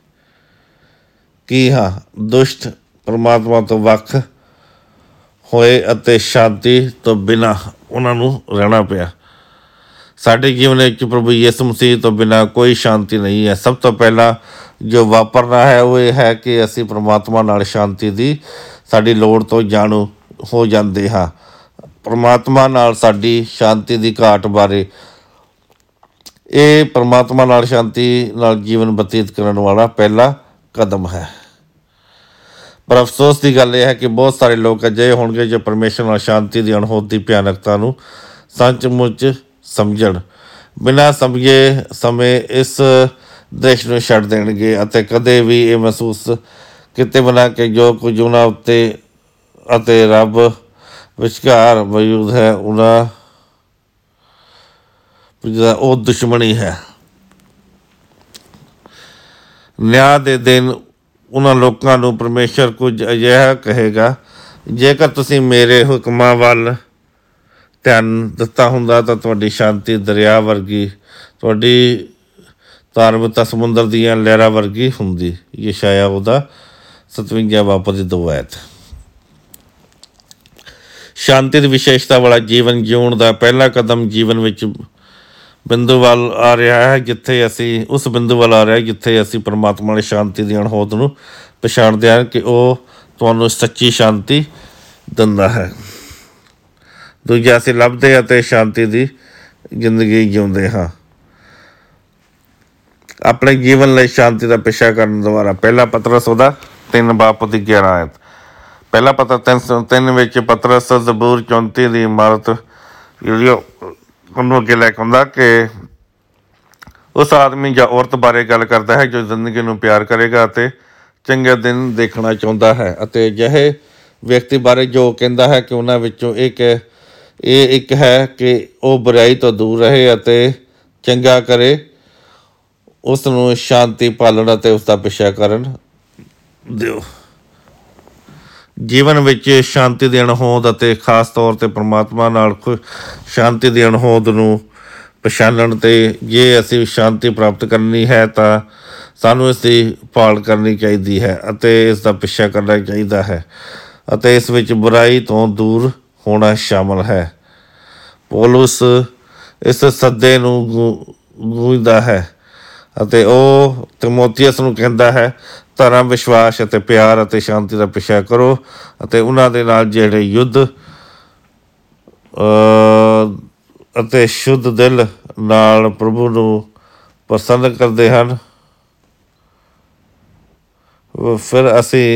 ਕੀ ਹਾਂ ਦੁਸ਼ਟ ਪਰਮਾਤਮਾ ਤੋਂ ਵੱਖ ਹੋਏ ਅਤੇ ਸ਼ਾਂਤੀ ਤੋਂ ਬਿਨਾਂ ਉਹਨਾਂ ਨੂੰ ਰਹਿਣਾ ਪਿਆ। ਸਾਡੇ ਜੀਵਨ ਵਿੱਚ ਪ੍ਰਭੂ ਯਿਸੂ ਮਸੀਹ ਤੋਂ ਬਿਨਾਂ ਕੋਈ ਸ਼ਾਂਤੀ ਨਹੀਂ ਹੈ। ਸਭ ਤੋਂ ਪਹਿਲਾਂ ਜੋ ਵਾਪਰਨਾ ਹੈ ਉਹ ਇਹ ਹੈ ਕਿ ਅਸੀਂ ਪਰਮਾਤਮਾ ਨਾਲ ਸ਼ਾਂਤੀ ਦੀ ਸਾਡੀ ਲੋੜ ਤੋਂ ਜਾਣੂ ਹੋ ਜਾਂਦੇ ਹਾਂ। ਪਰਮਾਤਮਾ ਨਾਲ ਸਾਡੀ ਸ਼ਾਂਤੀ ਦੀ ਘਾਟ ਬਾਰੇ ਇਹ ਪਰਮਾਤਮਾ ਨਾਲ ਸ਼ਾਂਤੀ ਨਾਲ ਜੀਵਨ ਬਤੀਤ ਕਰਨ ਵਾਲਾ ਪਹਿਲਾ ਕਦਮ ਹੈ। ਪਰ ਅਫਸੋਸ ਦੀ ਗੱਲ ਇਹ ਹੈ ਕਿ ਬਹੁਤ ਸਾਰੇ ਲੋਕ ਅਜਿਹੇ ਹੋਣਗੇ ਜੋ ਪਰਮੇਸ਼ਰ ਨਾਲ ਸ਼ਾਂਤੀ ਦੀ ਅਣਹੋਂਦ ਦੀ ਭਿਆਨਕਤਾ ਨੂੰ ਸੱਚਮੁੱਚ ਸਮਝਣ, ਬਿਨਾਂ ਸਮਝੇ ਸਮੇਂ ਇਸ ਦ੍ਰਿਸ਼ ਨੂੰ ਛੱਡ ਦੇਣਗੇ ਅਤੇ ਕਦੇ ਵੀ ਇਹ ਮਹਿਸੂਸ ਕੀਤੇ ਬਿਨਾਂ ਕਿ ਜੋ ਕੁਝ ਉਹਨਾਂ ਉੱਤੇ ਅਤੇ ਰੱਬ ਵਿਚਕਾਰ ਮੌਜੂਦ ਹੈ ਉਹਨਾਂ ਉਹ ਦੁਸ਼ਮਣੀ ਹੈ। ਨਿਆਂ ਦੇ ਦਿਨ ਉਹਨਾਂ ਲੋਕਾਂ ਨੂੰ ਪਰਮੇਸ਼ਰ ਕੁਝ ਅਜਿਹਾ ਕਹੇਗਾ, ਜੇਕਰ ਤੁਸੀਂ ਮੇਰੇ ਹੁਕਮਾਂ ਵੱਲ ਧਿਆਨ ਦਿੱਤਾ ਹੁੰਦਾ ਤਾਂ ਤੁਹਾਡੀ ਸ਼ਾਂਤੀ ਦਰਿਆ ਵਰਗੀ, ਤੁਹਾਡੀ ਧਾਰਮਿਕਤਾ ਸਮੁੰਦਰ ਦੀਆਂ ਲਹਿਰਾਂ ਵਰਗੀ ਹੁੰਦੀ। ਯਸ਼ਾਇਆ ਉਹਦਾ ਸਤਵੰਜਾ ਬਾਪ ਦੀ ਦੋ ਐਤ। ਸ਼ਾਂਤੀ ਦੀ ਵਿਸ਼ੇਸ਼ਤਾ ਵਾਲਾ ਜੀਵਨ ਜਿਉਣ ਦਾ ਪਹਿਲਾ ਕਦਮ ਜੀਵਨ ਵਿੱਚ ਬਿੰਦੂ ਵੱਲ ਆ ਰਿਹਾ ਹੈ ਜਿੱਥੇ ਅਸੀਂ ਉਸ ਬਿੰਦੂ ਵੱਲ ਆ ਰਿਹਾ ਜਿੱਥੇ ਅਸੀਂ ਪਰਮਾਤਮਾ ਦੀ ਸ਼ਾਂਤੀ ਦੀ ਅਣਹੋਂਦ ਨੂੰ ਪਛਾਣਦੇ ਹਾਂ ਕਿ ਉਹ ਤੁਹਾਨੂੰ ਸੱਚੀ ਸ਼ਾਂਤੀ ਦਿੰਦਾ ਹੈ। ਦੂਜਾ, ਅਸੀਂ ਲੱਭਦੇ ਅਤੇ ਸ਼ਾਂਤੀ ਦੀ ਜ਼ਿੰਦਗੀ ਜਿਉਂਦੇ ਹਾਂ। ਆਪਣੇ ਜੀਵਨ ਲਈ ਸ਼ਾਂਤੀ ਦਾ ਪਿੱਛਾ ਕਰਨ ਦੁਆਰਾ ਪਹਿਲਾ ਪਤਰਸ ਉਹਦਾ ਤਿੰਨ ਬਾਪ ਦੀ ਗਿਆਰਾਂ ਆਇਤ। ਪਹਿਲਾ ਪੱਤਰ ਤਿੰਨ ਤਿੰਨ ਵਿੱਚ ਪਤਰਸ ਜ਼ਬੂਰ ਚੌਂਤੀ ਦੀ ਇਮਾਰਤ ਜਿਹੜੀ ਉਹਨੂੰ ਅੱਗੇ ਲੈ ਕੇ ਆਉਂਦਾ ਕਿ ਉਸ ਆਦਮੀ ਜਾਂ ਔਰਤ ਬਾਰੇ ਗੱਲ ਕਰਦਾ ਹੈ ਜੋ ਜ਼ਿੰਦਗੀ ਨੂੰ ਪਿਆਰ ਕਰੇਗਾ ਅਤੇ ਚੰਗੇ ਦਿਨ ਦੇਖਣਾ ਚਾਹੁੰਦਾ ਹੈ, ਅਤੇ ਅਜਿਹੇ ਵਿਅਕਤੀ ਬਾਰੇ ਜੋ ਕਹਿੰਦਾ ਹੈ ਕਿ ਉਹਨਾਂ ਵਿੱਚੋਂ ਇੱਕ ਇਹ ਇੱਕ ਹੈ ਕਿ ਉਹ ਬੁਰਾਈ ਤੋਂ ਦੂਰ ਰਹੇ ਅਤੇ ਚੰਗਾ ਕਰੇ, ਉਸ ਨੂੰ ਸ਼ਾਂਤੀ ਪਾਲਣ ਅਤੇ ਉਸ ਦਾ ਪਿੱਛਾ ਕਰਨ ਦਿਓ। ਜੀਵਨ ਵਿੱਚ ਸ਼ਾਂਤੀ ਦੀ ਅਣਹੋਂਦ ਅਤੇ ਖ਼ਾਸ ਤੌਰ 'ਤੇ ਪਰਮਾਤਮਾ ਨਾਲ ਸ਼ਾਂਤੀ ਦੀ ਅਣਹੋਂਦ ਨੂੰ ਪਛਾਣਨ 'ਤੇ ਜੇ ਅਸੀਂ ਸ਼ਾਂਤੀ ਪ੍ਰਾਪਤ ਕਰਨੀ ਹੈ ਤਾਂ ਸਾਨੂੰ ਇਸ ਦੀ ਭਾਲ ਕਰਨੀ ਚਾਹੀਦੀ ਹੈ ਅਤੇ ਇਸ ਦਾ ਪਿੱਛਾ ਕਰਨਾ ਚਾਹੀਦਾ ਹੈ ਅਤੇ ਇਸ ਵਿੱਚ ਬੁਰਾਈ ਤੋਂ ਦੂਰ ਹੋਣਾ ਸ਼ਾਮਲ ਹੈ। ਪੌਲੁਸ ਇਸ ਸੱਦੇ ਨੂੰ ਗੂੰ ਗੂੰਜਦਾ ਹੈ ਅਤੇ ਉਹ ਤਿਮੋਥੀਅਸ ਨੂੰ ਕਹਿੰਦਾ ਹੈ, ਧਰਮ, ਵਿਸ਼ਵਾਸ ਅਤੇ ਪਿਆਰ ਅਤੇ ਸ਼ਾਂਤੀ ਦਾ ਪਿੱਛਾ ਕਰੋ ਅਤੇ ਉਹਨਾਂ ਦੇ ਨਾਲ ਜਿਹੜੇ ਯੁੱਧ ਅਤੇ ਸ਼ੁੱਧ ਦਿਲ ਨਾਲ ਪ੍ਰਭੂ ਨੂੰ ਪਸੰਦ ਕਰਦੇ ਹਨ। ਫਿਰ ਅਸੀਂ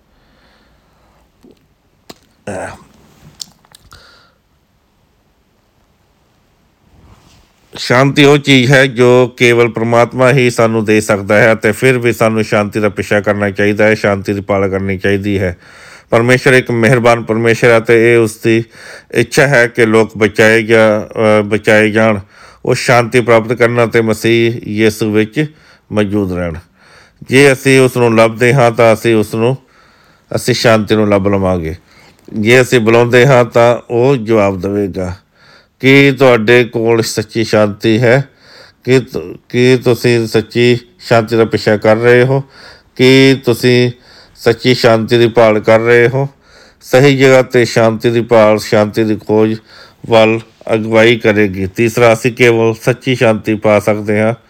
ਸ਼ਾਂਤੀ ਉਹ ਚੀਜ਼ ਹੈ ਜੋ ਕੇਵਲ ਪਰਮਾਤਮਾ ਹੀ ਸਾਨੂੰ ਦੇ ਸਕਦਾ ਹੈ ਅਤੇ ਫਿਰ ਵੀ ਸਾਨੂੰ ਸ਼ਾਂਤੀ ਦਾ ਪਿੱਛਾ ਕਰਨਾ ਚਾਹੀਦਾ ਹੈ, ਸ਼ਾਂਤੀ ਦੀ ਪਾਲ ਕਰਨੀ ਚਾਹੀਦੀ ਹੈ। ਪਰਮੇਸ਼ਰ ਇੱਕ ਮਿਹਰਬਾਨ ਪਰਮੇਸ਼ਰ ਹੈ ਅਤੇ ਇਹ ਉਸ ਦੀ ਇੱਛਾ ਹੈ ਕਿ ਲੋਕ ਬਚਾਏ ਜਾ ਬਚਾਏ ਜਾਣ, ਉਹ ਸ਼ਾਂਤੀ ਪ੍ਰਾਪਤ ਕਰਨ ਅਤੇ ਮਸੀਹ ਯਿਸੂ ਵਿੱਚ ਮੌਜੂਦ ਰਹਿਣ। ਜੇ ਅਸੀਂ ਉਸ ਨੂੰ ਲੱਭਦੇ ਹਾਂ ਤਾਂ ਅਸੀਂ ਉਸ ਨੂੰ ਅਸੀਂ ਸ਼ਾਂਤੀ ਨੂੰ ਲੱਭ ਲਵਾਂਗੇ। ਜੇ ਅਸੀਂ ਬੁਲਾਉਂਦੇ ਹਾਂ ਤਾਂ ਉਹ ਜਵਾਬ ਦੇਵੇਗਾ। ਕੀ ਤੁਹਾਡੇ ਕੋਲ ਸੱਚੀ ਸ਼ਾਂਤੀ ਹੈ? ਕੀ ਕੀ ਤੁਸੀਂ ਸੱਚੀ ਸ਼ਾਂਤੀ ਦਾ ਪਿੱਛਾ ਕਰ ਰਹੇ ਹੋ? ਕੀ ਤੁਸੀਂ ਸੱਚੀ ਸ਼ਾਂਤੀ ਦੀ ਭਾਲ ਕਰ ਰਹੇ ਹੋ? ਸਹੀ ਜਗ੍ਹਾ 'ਤੇ ਸ਼ਾਂਤੀ ਦੀ ਭਾਲ ਸ਼ਾਂਤੀ ਦੀ ਖੋਜ ਵੱਲ ਅਗਵਾਈ ਕਰੇਗੀ। ਤੀਸਰਾ, ਅਸੀਂ ਕੇਵਲ ਸੱਚੀ ਸ਼ਾਂਤੀ ਪਾ ਸਕਦੇ ਹਾਂ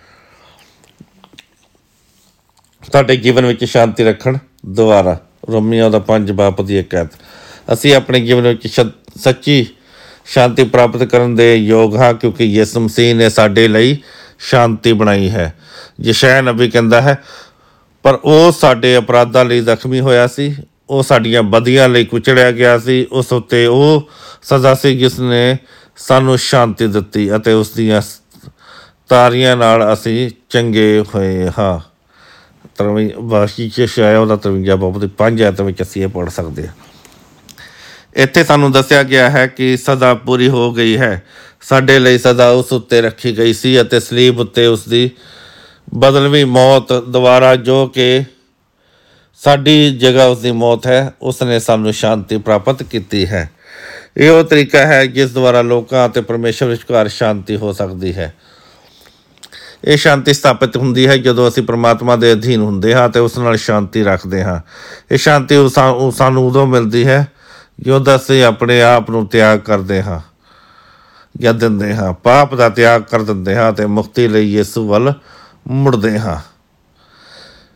ਤੁਹਾਡੇ ਜੀਵਨ ਵਿੱਚ ਸ਼ਾਂਤੀ ਰੱਖਣ ਦੁਆਰਾ। ਰੋਮੀਓ ਦਾ ਪੰਜ ਬਾਪ ਦੀ ਇੱਕ ਐਤ। ਅਸੀਂ ਆਪਣੇ ਜੀਵਨ ਵਿੱਚ ਸ਼ ਸੱਚੀ ਸ਼ਾਂਤੀ ਪ੍ਰਾਪਤ ਕਰਨ ਦੇ ਯੋਗ ਹਾਂ ਕਿਉਂਕਿ ਯਿਸੂ ਮਸੀਹ ਨੇ ਸਾਡੇ ਲਈ ਸ਼ਾਂਤੀ ਬਣਾਈ ਹੈ। ਯਸ਼ਾਇਆ ਨਬੀ ਕਹਿੰਦਾ ਹੈ, ਪਰ ਉਹ ਸਾਡੇ ਅਪਰਾਧਾਂ ਲਈ ਜ਼ਖਮੀ ਹੋਇਆ ਸੀ, ਉਹ ਸਾਡੀਆਂ ਬਦੀਆਂ ਲਈ ਕੁਚਲਿਆ ਗਿਆ ਸੀ, ਉਸ ਉੱਤੇ ਉਹ ਸਜ਼ਾ ਸੀ ਜਿਸ ਨੇ ਸਾਨੂੰ ਸ਼ਾਂਤੀ ਦਿੱਤੀ ਅਤੇ ਉਸ ਦੀਆਂ ਤਾਰੀਆਂ ਨਾਲ ਅਸੀਂ ਚੰਗੇ ਹੋਏ ਹਾਂ। ਤਰਵੀ ਵਾਸ਼ੀ ਯਸ਼ਾਇਆ ਉਹਦਾ ਤਰਵੰਜਾ ਬਾਪ ਦੀ ਪੰਜ ਐਤ ਵਿੱਚ ਅਸੀਂ ਇਹ ਪੜ੍ਹ ਸਕਦੇ ਹਾਂ। ਇੱਥੇ ਸਾਨੂੰ ਦੱਸਿਆ ਗਿਆ ਹੈ ਕਿ ਸਜ਼ਾ ਪੂਰੀ ਹੋ ਗਈ ਹੈ। ਸਾਡੇ ਲਈ ਸਜ਼ਾ ਉਸ ਉੱਤੇ ਰੱਖੀ ਗਈ ਸੀ ਅਤੇ ਸਲੀਬ ਉੱਤੇ ਉਸ ਦੀ ਬਦਲਵੀਂ ਮੌਤ ਦੁਆਰਾ, ਜੋ ਕਿ ਸਾਡੀ ਜਗ੍ਹਾ ਉਸ ਦੀ ਮੌਤ ਹੈ, ਉਸ ਨੇ ਸਾਨੂੰ ਸ਼ਾਂਤੀ ਪ੍ਰਾਪਤ ਕੀਤੀ ਹੈ। ਇਹ ਉਹ ਤਰੀਕਾ ਹੈ ਜਿਸ ਦੁਆਰਾ ਲੋਕਾਂ ਅਤੇ ਪਰਮੇਸ਼ਰ ਵਿਚਕਾਰ ਸ਼ਾਂਤੀ ਹੋ ਸਕਦੀ ਹੈ। ਇਹ ਸ਼ਾਂਤੀ ਸਥਾਪਿਤ ਹੁੰਦੀ ਹੈ ਜਦੋਂ ਅਸੀਂ ਪਰਮਾਤਮਾ ਦੇ ਅਧੀਨ ਹੁੰਦੇ ਹਾਂ ਅਤੇ ਉਸ ਨਾਲ ਸ਼ਾਂਤੀ ਰੱਖਦੇ ਹਾਂ। ਇਹ ਸ਼ਾਂਤੀ ਸਾਨੂੰ ਉਦੋਂ ਮਿਲਦੀ ਹੈ ਜਦੋਂ ਅਸੀਂ ਆਪਣੇ ਆਪ ਨੂੰ ਤਿਆਗ ਕਰਦੇ ਹਾਂ ਜਾਂ ਦਿੰਦੇ ਹਾਂ, ਪਾਪ ਦਾ ਤਿਆਗ ਕਰ ਦਿੰਦੇ ਹਾਂ ਅਤੇ ਮੁਕਤੀ ਲਈ ਯਿਸੂ ਵੱਲ ਮੁੜਦੇ ਹਾਂ।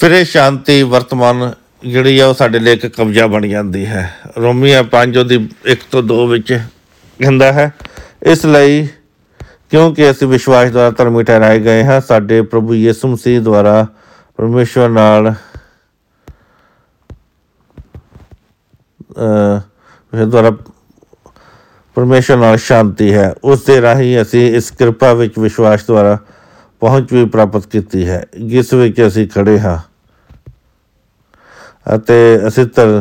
ਫਿਰ ਇਹ ਸ਼ਾਂਤੀ ਵਰਤਮਾਨ ਜਿਹੜੀ ਆ ਉਹ ਸਾਡੇ ਲਈ ਇੱਕ ਕਬਜ਼ਾ ਬਣ ਜਾਂਦੀ ਹੈ। ਰੋਮੀਆਂ ਪੰਜ ਉਹਦੀ ਇੱਕ ਤੋਂ ਦੋ ਵਿੱਚ ਕਹਿੰਦਾ ਹੈ, ਇਸ ਲਈ ਕਿਉਂਕਿ ਅਸੀਂ ਵਿਸ਼ਵਾਸ ਦੁਆਰਾ ਧਰਮੀ ਠਹਿਰਾਏ ਗਏ ਹਾਂ, ਸਾਡੇ ਪ੍ਰਭੂ ਯਿਸੂ ਮਸੀਹ ਦੁਆਰਾ ਪਰਮੇਸ਼ਵਰ ਨਾਲ ਦੁਆਰਾ ਪਰਮੇਸ਼ਵਰ ਨਾਲ ਸ਼ਾਂਤੀ ਹੈ। ਉਸ ਦੇ ਰਾਹੀਂ ਅਸੀਂ ਇਸ ਕਿਰਪਾ ਵਿੱਚ ਵਿਸ਼ਵਾਸ ਦੁਆਰਾ ਪਹੁੰਚ ਵੀ ਪ੍ਰਾਪਤ ਕੀਤੀ ਹੈ, ਜਿਸ ਵਿੱਚ ਅਸੀਂ ਖੜ੍ਹੇ ਹਾਂ ਅਤੇ ਅਸੀਂ ਤਰ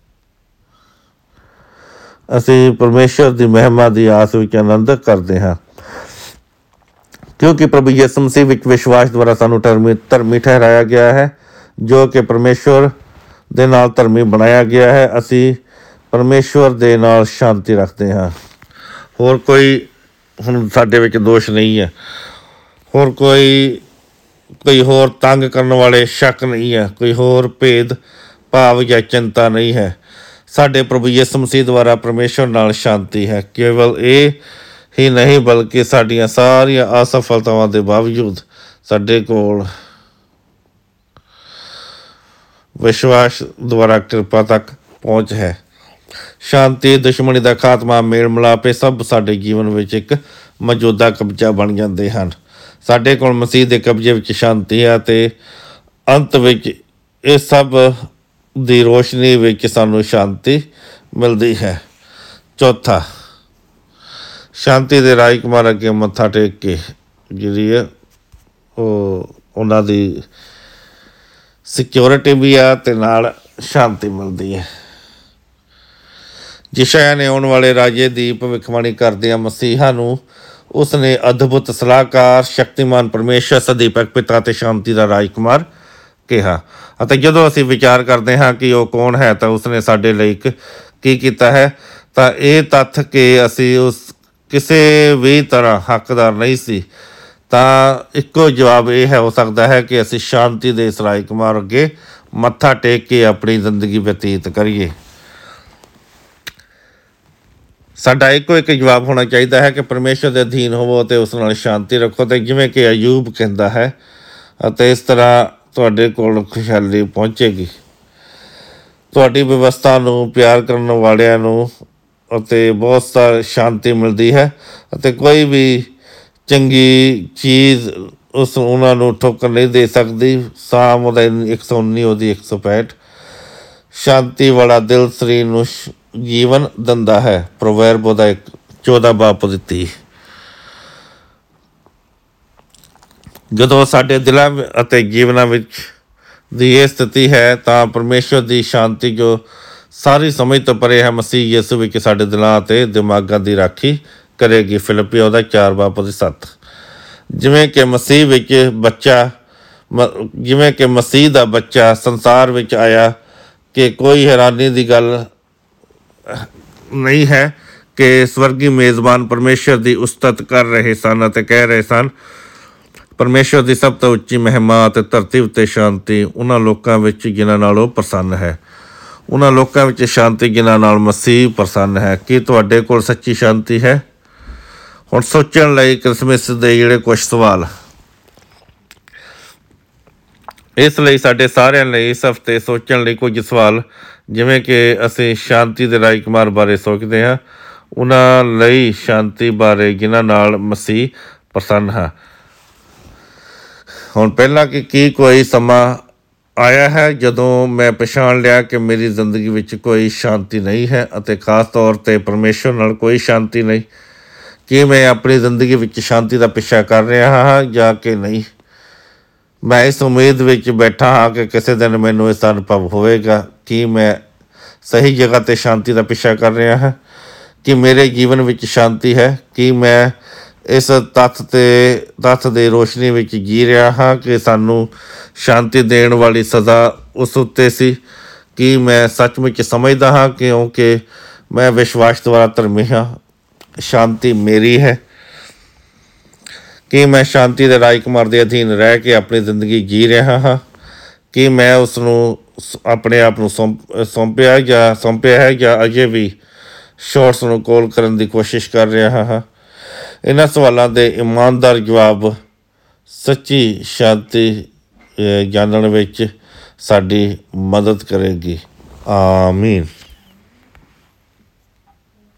ਅਸੀਂ ਪਰਮੇਸ਼ਵਰ ਦੀ ਮਹਿਮਾ ਦੀ ਆਸ ਵਿੱਚ ਆਨੰਦ ਕਰਦੇ ਹਾਂ, ਕਿਉਂਕਿ ਪ੍ਰਭੂ ਯਿਸੂ ਮਸੀਹ ਵਿੱਚ ਵਿਸ਼ਵਾਸ ਦੁਆਰਾ ਸਾਨੂੰ ਧਰਮੀ ਧਰਮੀ ਠਹਿਰਾਇਆ ਗਿਆ ਹੈ, ਜੋ ਕਿ ਪਰਮੇਸ਼ਵਰ ਦੇ ਨਾਲ ਧਰਮੀ ਬਣਾਇਆ ਗਿਆ ਹੈ। ਅਸੀਂ ਪਰਮੇਸ਼ਵਰ ਦੇ ਨਾਲ ਸ਼ਾਂਤੀ ਰੱਖਦੇ ਹਾਂ। ਹੋਰ ਕੋਈ ਹੁਣ ਸਾਡੇ ਵਿੱਚ ਦੋਸ਼ ਨਹੀਂ ਹੈ, ਹੋਰ ਕੋਈ ਕੋਈ ਹੋਰ ਤੰਗ ਕਰਨ ਵਾਲੇ ਸ਼ੱਕ ਨਹੀਂ ਹੈ, ਕੋਈ ਹੋਰ ਭੇਦ ਭਾਵ ਜਾਂ ਚਿੰਤਾ ਨਹੀਂ ਹੈ। ਸਾਡੇ ਪ੍ਰਭੂ ਯਿਸੂ ਮਸੀਹ ਦੁਆਰਾ ਪਰਮੇਸ਼ਵਰ ਨਾਲ ਸ਼ਾਂਤੀ ਹੈ। ਕੇਵਲ ਇਹ ਹੀ ਨਹੀਂ ਬਲਕਿ ਸਾਡੀਆਂ ਸਾਰੀਆਂ ਅਸਫਲਤਾਵਾਂ ਦੇ ਬਾਵਜੂਦ ਸਾਡੇ ਕੋਲ ਵਿਸ਼ਵਾਸ ਦੁਆਰਾ ਕਿਰਪਾ ਤੱਕ ਪਹੁੰਚ ਹੈ। ਸ਼ਾਂਤੀ, ਦੁਸ਼ਮਣੀ ਦਾ ਖਾਤਮਾ, ਮੇਲ ਮਿਲਾਪ, ਇਹ ਸਭ ਸਾਡੇ ਜੀਵਨ ਵਿੱਚ ਇੱਕ ਮੌਜੂਦਾ ਕਬਜ਼ਾ ਬਣ ਜਾਂਦੇ ਹਨ। ਸਾਡੇ ਕੋਲ ਮਸੀਹ ਦੇ ਕਬਜ਼ੇ ਵਿੱਚ ਸ਼ਾਂਤੀ ਹੈ ਅਤੇ ਅੰਤ ਵਿੱਚ ਇਹ ਸਭ ਦੀ ਰੋਸ਼ਨੀ ਵਿੱਚ ਸਾਨੂੰ ਸ਼ਾਂਤੀ ਮਿਲਦੀ ਹੈ। ਚੌਥਾ, ਸ਼ਾਂਤੀ ਦੇ ਰਾਜਕੁਮਾਰ ਅੱਗੇ ਮੱਥਾ ਟੇਕ ਕੇ ਜਿਹੜੀ ਹੈ ਉਹ ਉਹਨਾਂ ਦੀ ਸਿਕਿਉਰਿਟੀ ਵੀ ਆ ਅਤੇ ਨਾਲ ਸ਼ਾਂਤੀ ਮਿਲਦੀ ਹੈ। ਯਸ਼ਾਯਾਹ ਨੇ ਆਉਣ ਵਾਲੇ ਰਾਜੇ ਦੀ ਭਵਿੱਖਬਾਣੀ ਕਰਦਿਆਂ ਮਸੀਹਾ ਨੂੰ ਉਸਨੇ ਅਦਭੁਤ ਸਲਾਹਕਾਰ, ਸ਼ਕਤੀਮਾਨ ਪਰਮੇਸ਼ਰ, ਸਦੀਪਕ ਪਿਤਾ ਅਤੇ ਸ਼ਾਂਤੀ ਦਾ ਰਾਜਕੁਮਾਰ ਕਿਹਾ। ਅਤੇ ਜਦੋਂ ਅਸੀਂ ਵਿਚਾਰ ਕਰਦੇ ਹਾਂ ਕਿ ਉਹ ਕੌਣ ਹੈ ਤਾਂ ਉਸਨੇ ਸਾਡੇ ਲਈ ਇੱਕ ਕੀ ਕੀਤਾ ਹੈ, ਤਾਂ ਇਹ ਤੱਥ ਕਿ ਅਸੀਂ ਉਸ ਕਿਸੇ ਵੀ ਤਰ੍ਹਾਂ ਹੱਕਦਾਰ ਨਹੀਂ ਸੀ, ਤਾਂ ਇੱਕੋ ਜਵਾਬ ਇਹ ਹੈ ਹੋ ਸਕਦਾ ਹੈ ਕਿ ਅਸੀਂ ਸ਼ਾਂਤੀ ਦੇ ਇਸ ਰਾਜਕੁਮਾਰ ਅੱਗੇ ਮੱਥਾ ਟੇਕ ਕੇ ਆਪਣੀ ਜ਼ਿੰਦਗੀ ਬਤੀਤ ਕਰੀਏ। ਸਾਡਾ ਇੱਕੋ ਇੱਕ ਜਵਾਬ ਹੋਣਾ ਚਾਹੀਦਾ ਹੈ ਕਿ ਪਰਮੇਸ਼ਰ ਦੇ ਅਧੀਨ ਹੋਵੋ ਅਤੇ ਉਸ ਨਾਲ ਸ਼ਾਂਤੀ ਰੱਖੋ, ਅਤੇ ਜਿਵੇਂ ਕਿ ਅਯੂਬ ਕਹਿੰਦਾ ਹੈ, ਅਤੇ ਇਸ ਤਰ੍ਹਾਂ ਤੁਹਾਡੇ ਕੋਲ ਖੁਸ਼ਹਾਲੀ ਪਹੁੰਚੇਗੀ। ਤੁਹਾਡੀ ਵਿਵਸਥਾ ਨੂੰ ਪਿਆਰ ਕਰਨ ਵਾਲਿਆਂ ਨੂੰ ਅਤੇ ਬਹੁਤ ਸਾਰੀ ਸ਼ਾਂਤੀ ਮਿਲਦੀ ਹੈ, ਅਤੇ ਕੋਈ ਵੀ ਚੰਗੀ ਚੀਜ਼ ਉਸ ਉਹਨਾਂ ਨੂੰ ਠੋਕਰ ਨਹੀਂ ਦੇ ਸਕਦੀ। ਸਾਮ ਉਹਦਾ ਇੱਕ ਸੌ ਉੱਨੀ ਉਹਦੀ ਇੱਕ ਸੌ ਪੈਂਹਠ। ਸ਼ਾਂਤੀ ਵਾਲਾ ਦਿਲ ਸਰੀਰ ਨੂੰ ਜੀਵਨ ਦਿੰਦਾ ਹੈ। ਪ੍ਰੋਵਰਬ ਉਹਦਾ ਇੱਕ ਚੌਦਾਂ ਬਾਪ ਦਿੱਤੀ। ਜਦੋਂ ਸਾਡੇ ਦਿਲਾਂ ਅਤੇ ਜੀਵਨਾਂ ਵਿੱਚ ਦੀ ਇਹ ਸਥਿਤੀ ਹੈ ਤਾਂ ਪਰਮੇਸ਼ਵਰ ਦੀ ਸ਼ਾਂਤੀ ਜੋ ਸਾਰੀ ਸਮਝ ਤੋਂ ਪਰੇ ਹੈ, ਮਸੀਹ ਯਿਸੂ ਵਿੱਚ ਸਾਡੇ ਦਿਲਾਂ ਅਤੇ ਦਿਮਾਗਾਂ ਦੀ ਰਾਖੀ ਕਰੇਗੀ। ਫਿਲਿੱਪੀ ਉਹਦਾ ਚਾਰ ਬਾਪ ਦੀ ਸੱਤ। ਜਿਵੇਂ ਕਿ ਮਸੀਹ ਵਿੱਚ ਬੱਚਾ ਜਿਵੇਂ ਕਿ ਮਸੀਹ ਦਾ ਬੱਚਾ ਸੰਸਾਰ ਵਿੱਚ ਆਇਆ, ਕਿ ਕੋਈ ਹੈਰਾਨੀ ਦੀ ਗੱਲ ਨਹੀਂ ਹੈ ਕਿ ਸਵਰਗੀ ਮੇਜ਼ਬਾਨ ਪਰਮੇਸ਼ਰ ਦੀ ਉਸਤਤ ਕਰ ਰਹੇ ਸਨ ਅਤੇ ਕਹਿ ਰਹੇ ਸਨ, ਪਰਮੇਸ਼ਰ ਦੀ ਸਭ ਤੋਂ ਉੱਚੀ ਮਹਿਮਾ ਅਤੇ ਧਰਤੀ ਉੱਤੇ ਸ਼ਾਂਤੀ ਉਹਨਾਂ ਲੋਕਾਂ ਵਿੱਚ ਜਿਨ੍ਹਾਂ ਨਾਲ ਉਹ ਪ੍ਰਸੰਨ ਹੈ। ਉਹਨਾਂ ਲੋਕਾਂ ਵਿੱਚ ਸ਼ਾਂਤੀ ਜਿਨ੍ਹਾਂ ਨਾਲ ਮਸੀਹ ਪ੍ਰਸੰਨ ਹੈ। ਕੀ ਤੁਹਾਡੇ ਕੋਲ ਸੱਚੀ ਸ਼ਾਂਤੀ ਹੈ? ਹੁਣ ਸੋਚਣ ਲਈ ਕ੍ਰਿਸਮਸ ਦੇ ਜਿਹੜੇ ਕੁਛ ਸਵਾਲ, ਇਸ ਲਈ ਸਾਡੇ ਸਾਰਿਆਂ ਲਈ ਇਸ ਹਫ਼ਤੇ ਸੋਚਣ ਲਈ ਕੁਝ ਸਵਾਲ, ਜਿਵੇਂ ਕਿ ਅਸੀਂ ਸ਼ਾਂਤੀ ਦੇ ਰਾਜਕੁਮਾਰ ਬਾਰੇ ਸੋਚਦੇ ਹਾਂ, ਉਹਨਾਂ ਲਈ ਸ਼ਾਂਤੀ ਬਾਰੇ ਜਿਨ੍ਹਾਂ ਨਾਲ ਮਸੀਹ ਪ੍ਰਸੰਨ ਹੈ। ਹੁਣ ਪਹਿਲਾਂ ਕਿ ਕੀ ਕੋਈ ਸਮਾਂ ਆਇਆ ਹੈ ਜਦੋਂ ਮੈਂ ਪਛਾਣ ਲਿਆ ਕਿ ਮੇਰੀ ਜ਼ਿੰਦਗੀ ਵਿੱਚ ਕੋਈ ਸ਼ਾਂਤੀ ਨਹੀਂ ਹੈ ਅਤੇ ਖ਼ਾਸ ਤੌਰ 'ਤੇ ਪਰਮੇਸ਼ਰ ਨਾਲ ਕੋਈ ਸ਼ਾਂਤੀ ਨਹੀਂ? ਕੀ ਮੈਂ ਆਪਣੀ ਜ਼ਿੰਦਗੀ ਵਿੱਚ ਸ਼ਾਂਤੀ ਦਾ ਪਿੱਛਾ ਕਰ ਰਿਹਾ ਹਾਂ ਜਾਂ ਕਿ ਨਹੀਂ? ਮੈਂ ਇਸ ਉਮੀਦ ਵਿੱਚ ਬੈਠਾ ਹਾਂ ਕਿ ਕਿਸੇ ਦਿਨ ਮੈਨੂੰ ਇਸ ਦਾ ਅਨੁਭਵ ਹੋਵੇਗਾ। ਕੀ ਮੈਂ ਸਹੀ ਜਗ੍ਹਾ 'ਤੇ ਸ਼ਾਂਤੀ ਦਾ ਪਿੱਛਾ ਕਰ ਰਿਹਾ ਹਾਂ? ਕੀ ਮੇਰੇ ਜੀਵਨ ਵਿੱਚ ਸ਼ਾਂਤੀ ਹੈ? ਕੀ ਮੈਂ ਇਸ ਤੱਥ 'ਤੇ ਤੱਥ ਦੀ ਰੋਸ਼ਨੀ ਵਿੱਚ ਜੀ ਰਿਹਾ ਹਾਂ ਕਿ ਸਾਨੂੰ ਸ਼ਾਂਤੀ ਦੇਣ ਵਾਲੀ ਸਜ਼ਾ ਉਸ ਉੱਤੇ ਸੀ? ਕੀ ਮੈਂ ਸੱਚਮੁੱਚ ਸਮਝਦਾ ਹਾਂ ਕਿਉਂਕਿ ਮੈਂ ਵਿਸ਼ਵਾਸ ਦੁਆਰਾ ਧਰਮੀ ਹਾਂ, ਸ਼ਾਂਤੀ ਮੇਰੀ ਹੈ? ਕੀ ਮੈਂ ਸ਼ਾਂਤੀ ਦੇ ਰਾਜਕੁਮਾਰ ਦੇ ਅਧੀਨ ਰਹਿ ਕੇ ਆਪਣੀ ਜ਼ਿੰਦਗੀ ਜੀ ਰਿਹਾ ਹਾਂ? ਕੀ ਮੈਂ ਉਸ ਨੂੰ ਆਪਣੇ ਆਪ ਨੂੰ ਸੌਂਪ ਸੌਂਪਿਆ ਜਾਂ ਸੌਂਪਿਆ ਹੈ ਜਾਂ ਅਜੇ ਵੀ ਸ਼ੋਰਟਸ ਨੂੰ ਕੋਲ ਕਰਨ ਦੀ ਕੋਸ਼ਿਸ਼ ਕਰ ਰਿਹਾ ਹਾਂ? ਇਹਨਾਂ ਸਵਾਲਾਂ ਦੇ ਇਮਾਨਦਾਰ ਜਵਾਬ ਸੱਚੀ ਸ਼ਾਂਤੀ ਜਾਣਨ ਵਿੱਚ ਸਾਡੀ ਮਦਦ ਕਰੇਗੀ। ਆਮੀਨ।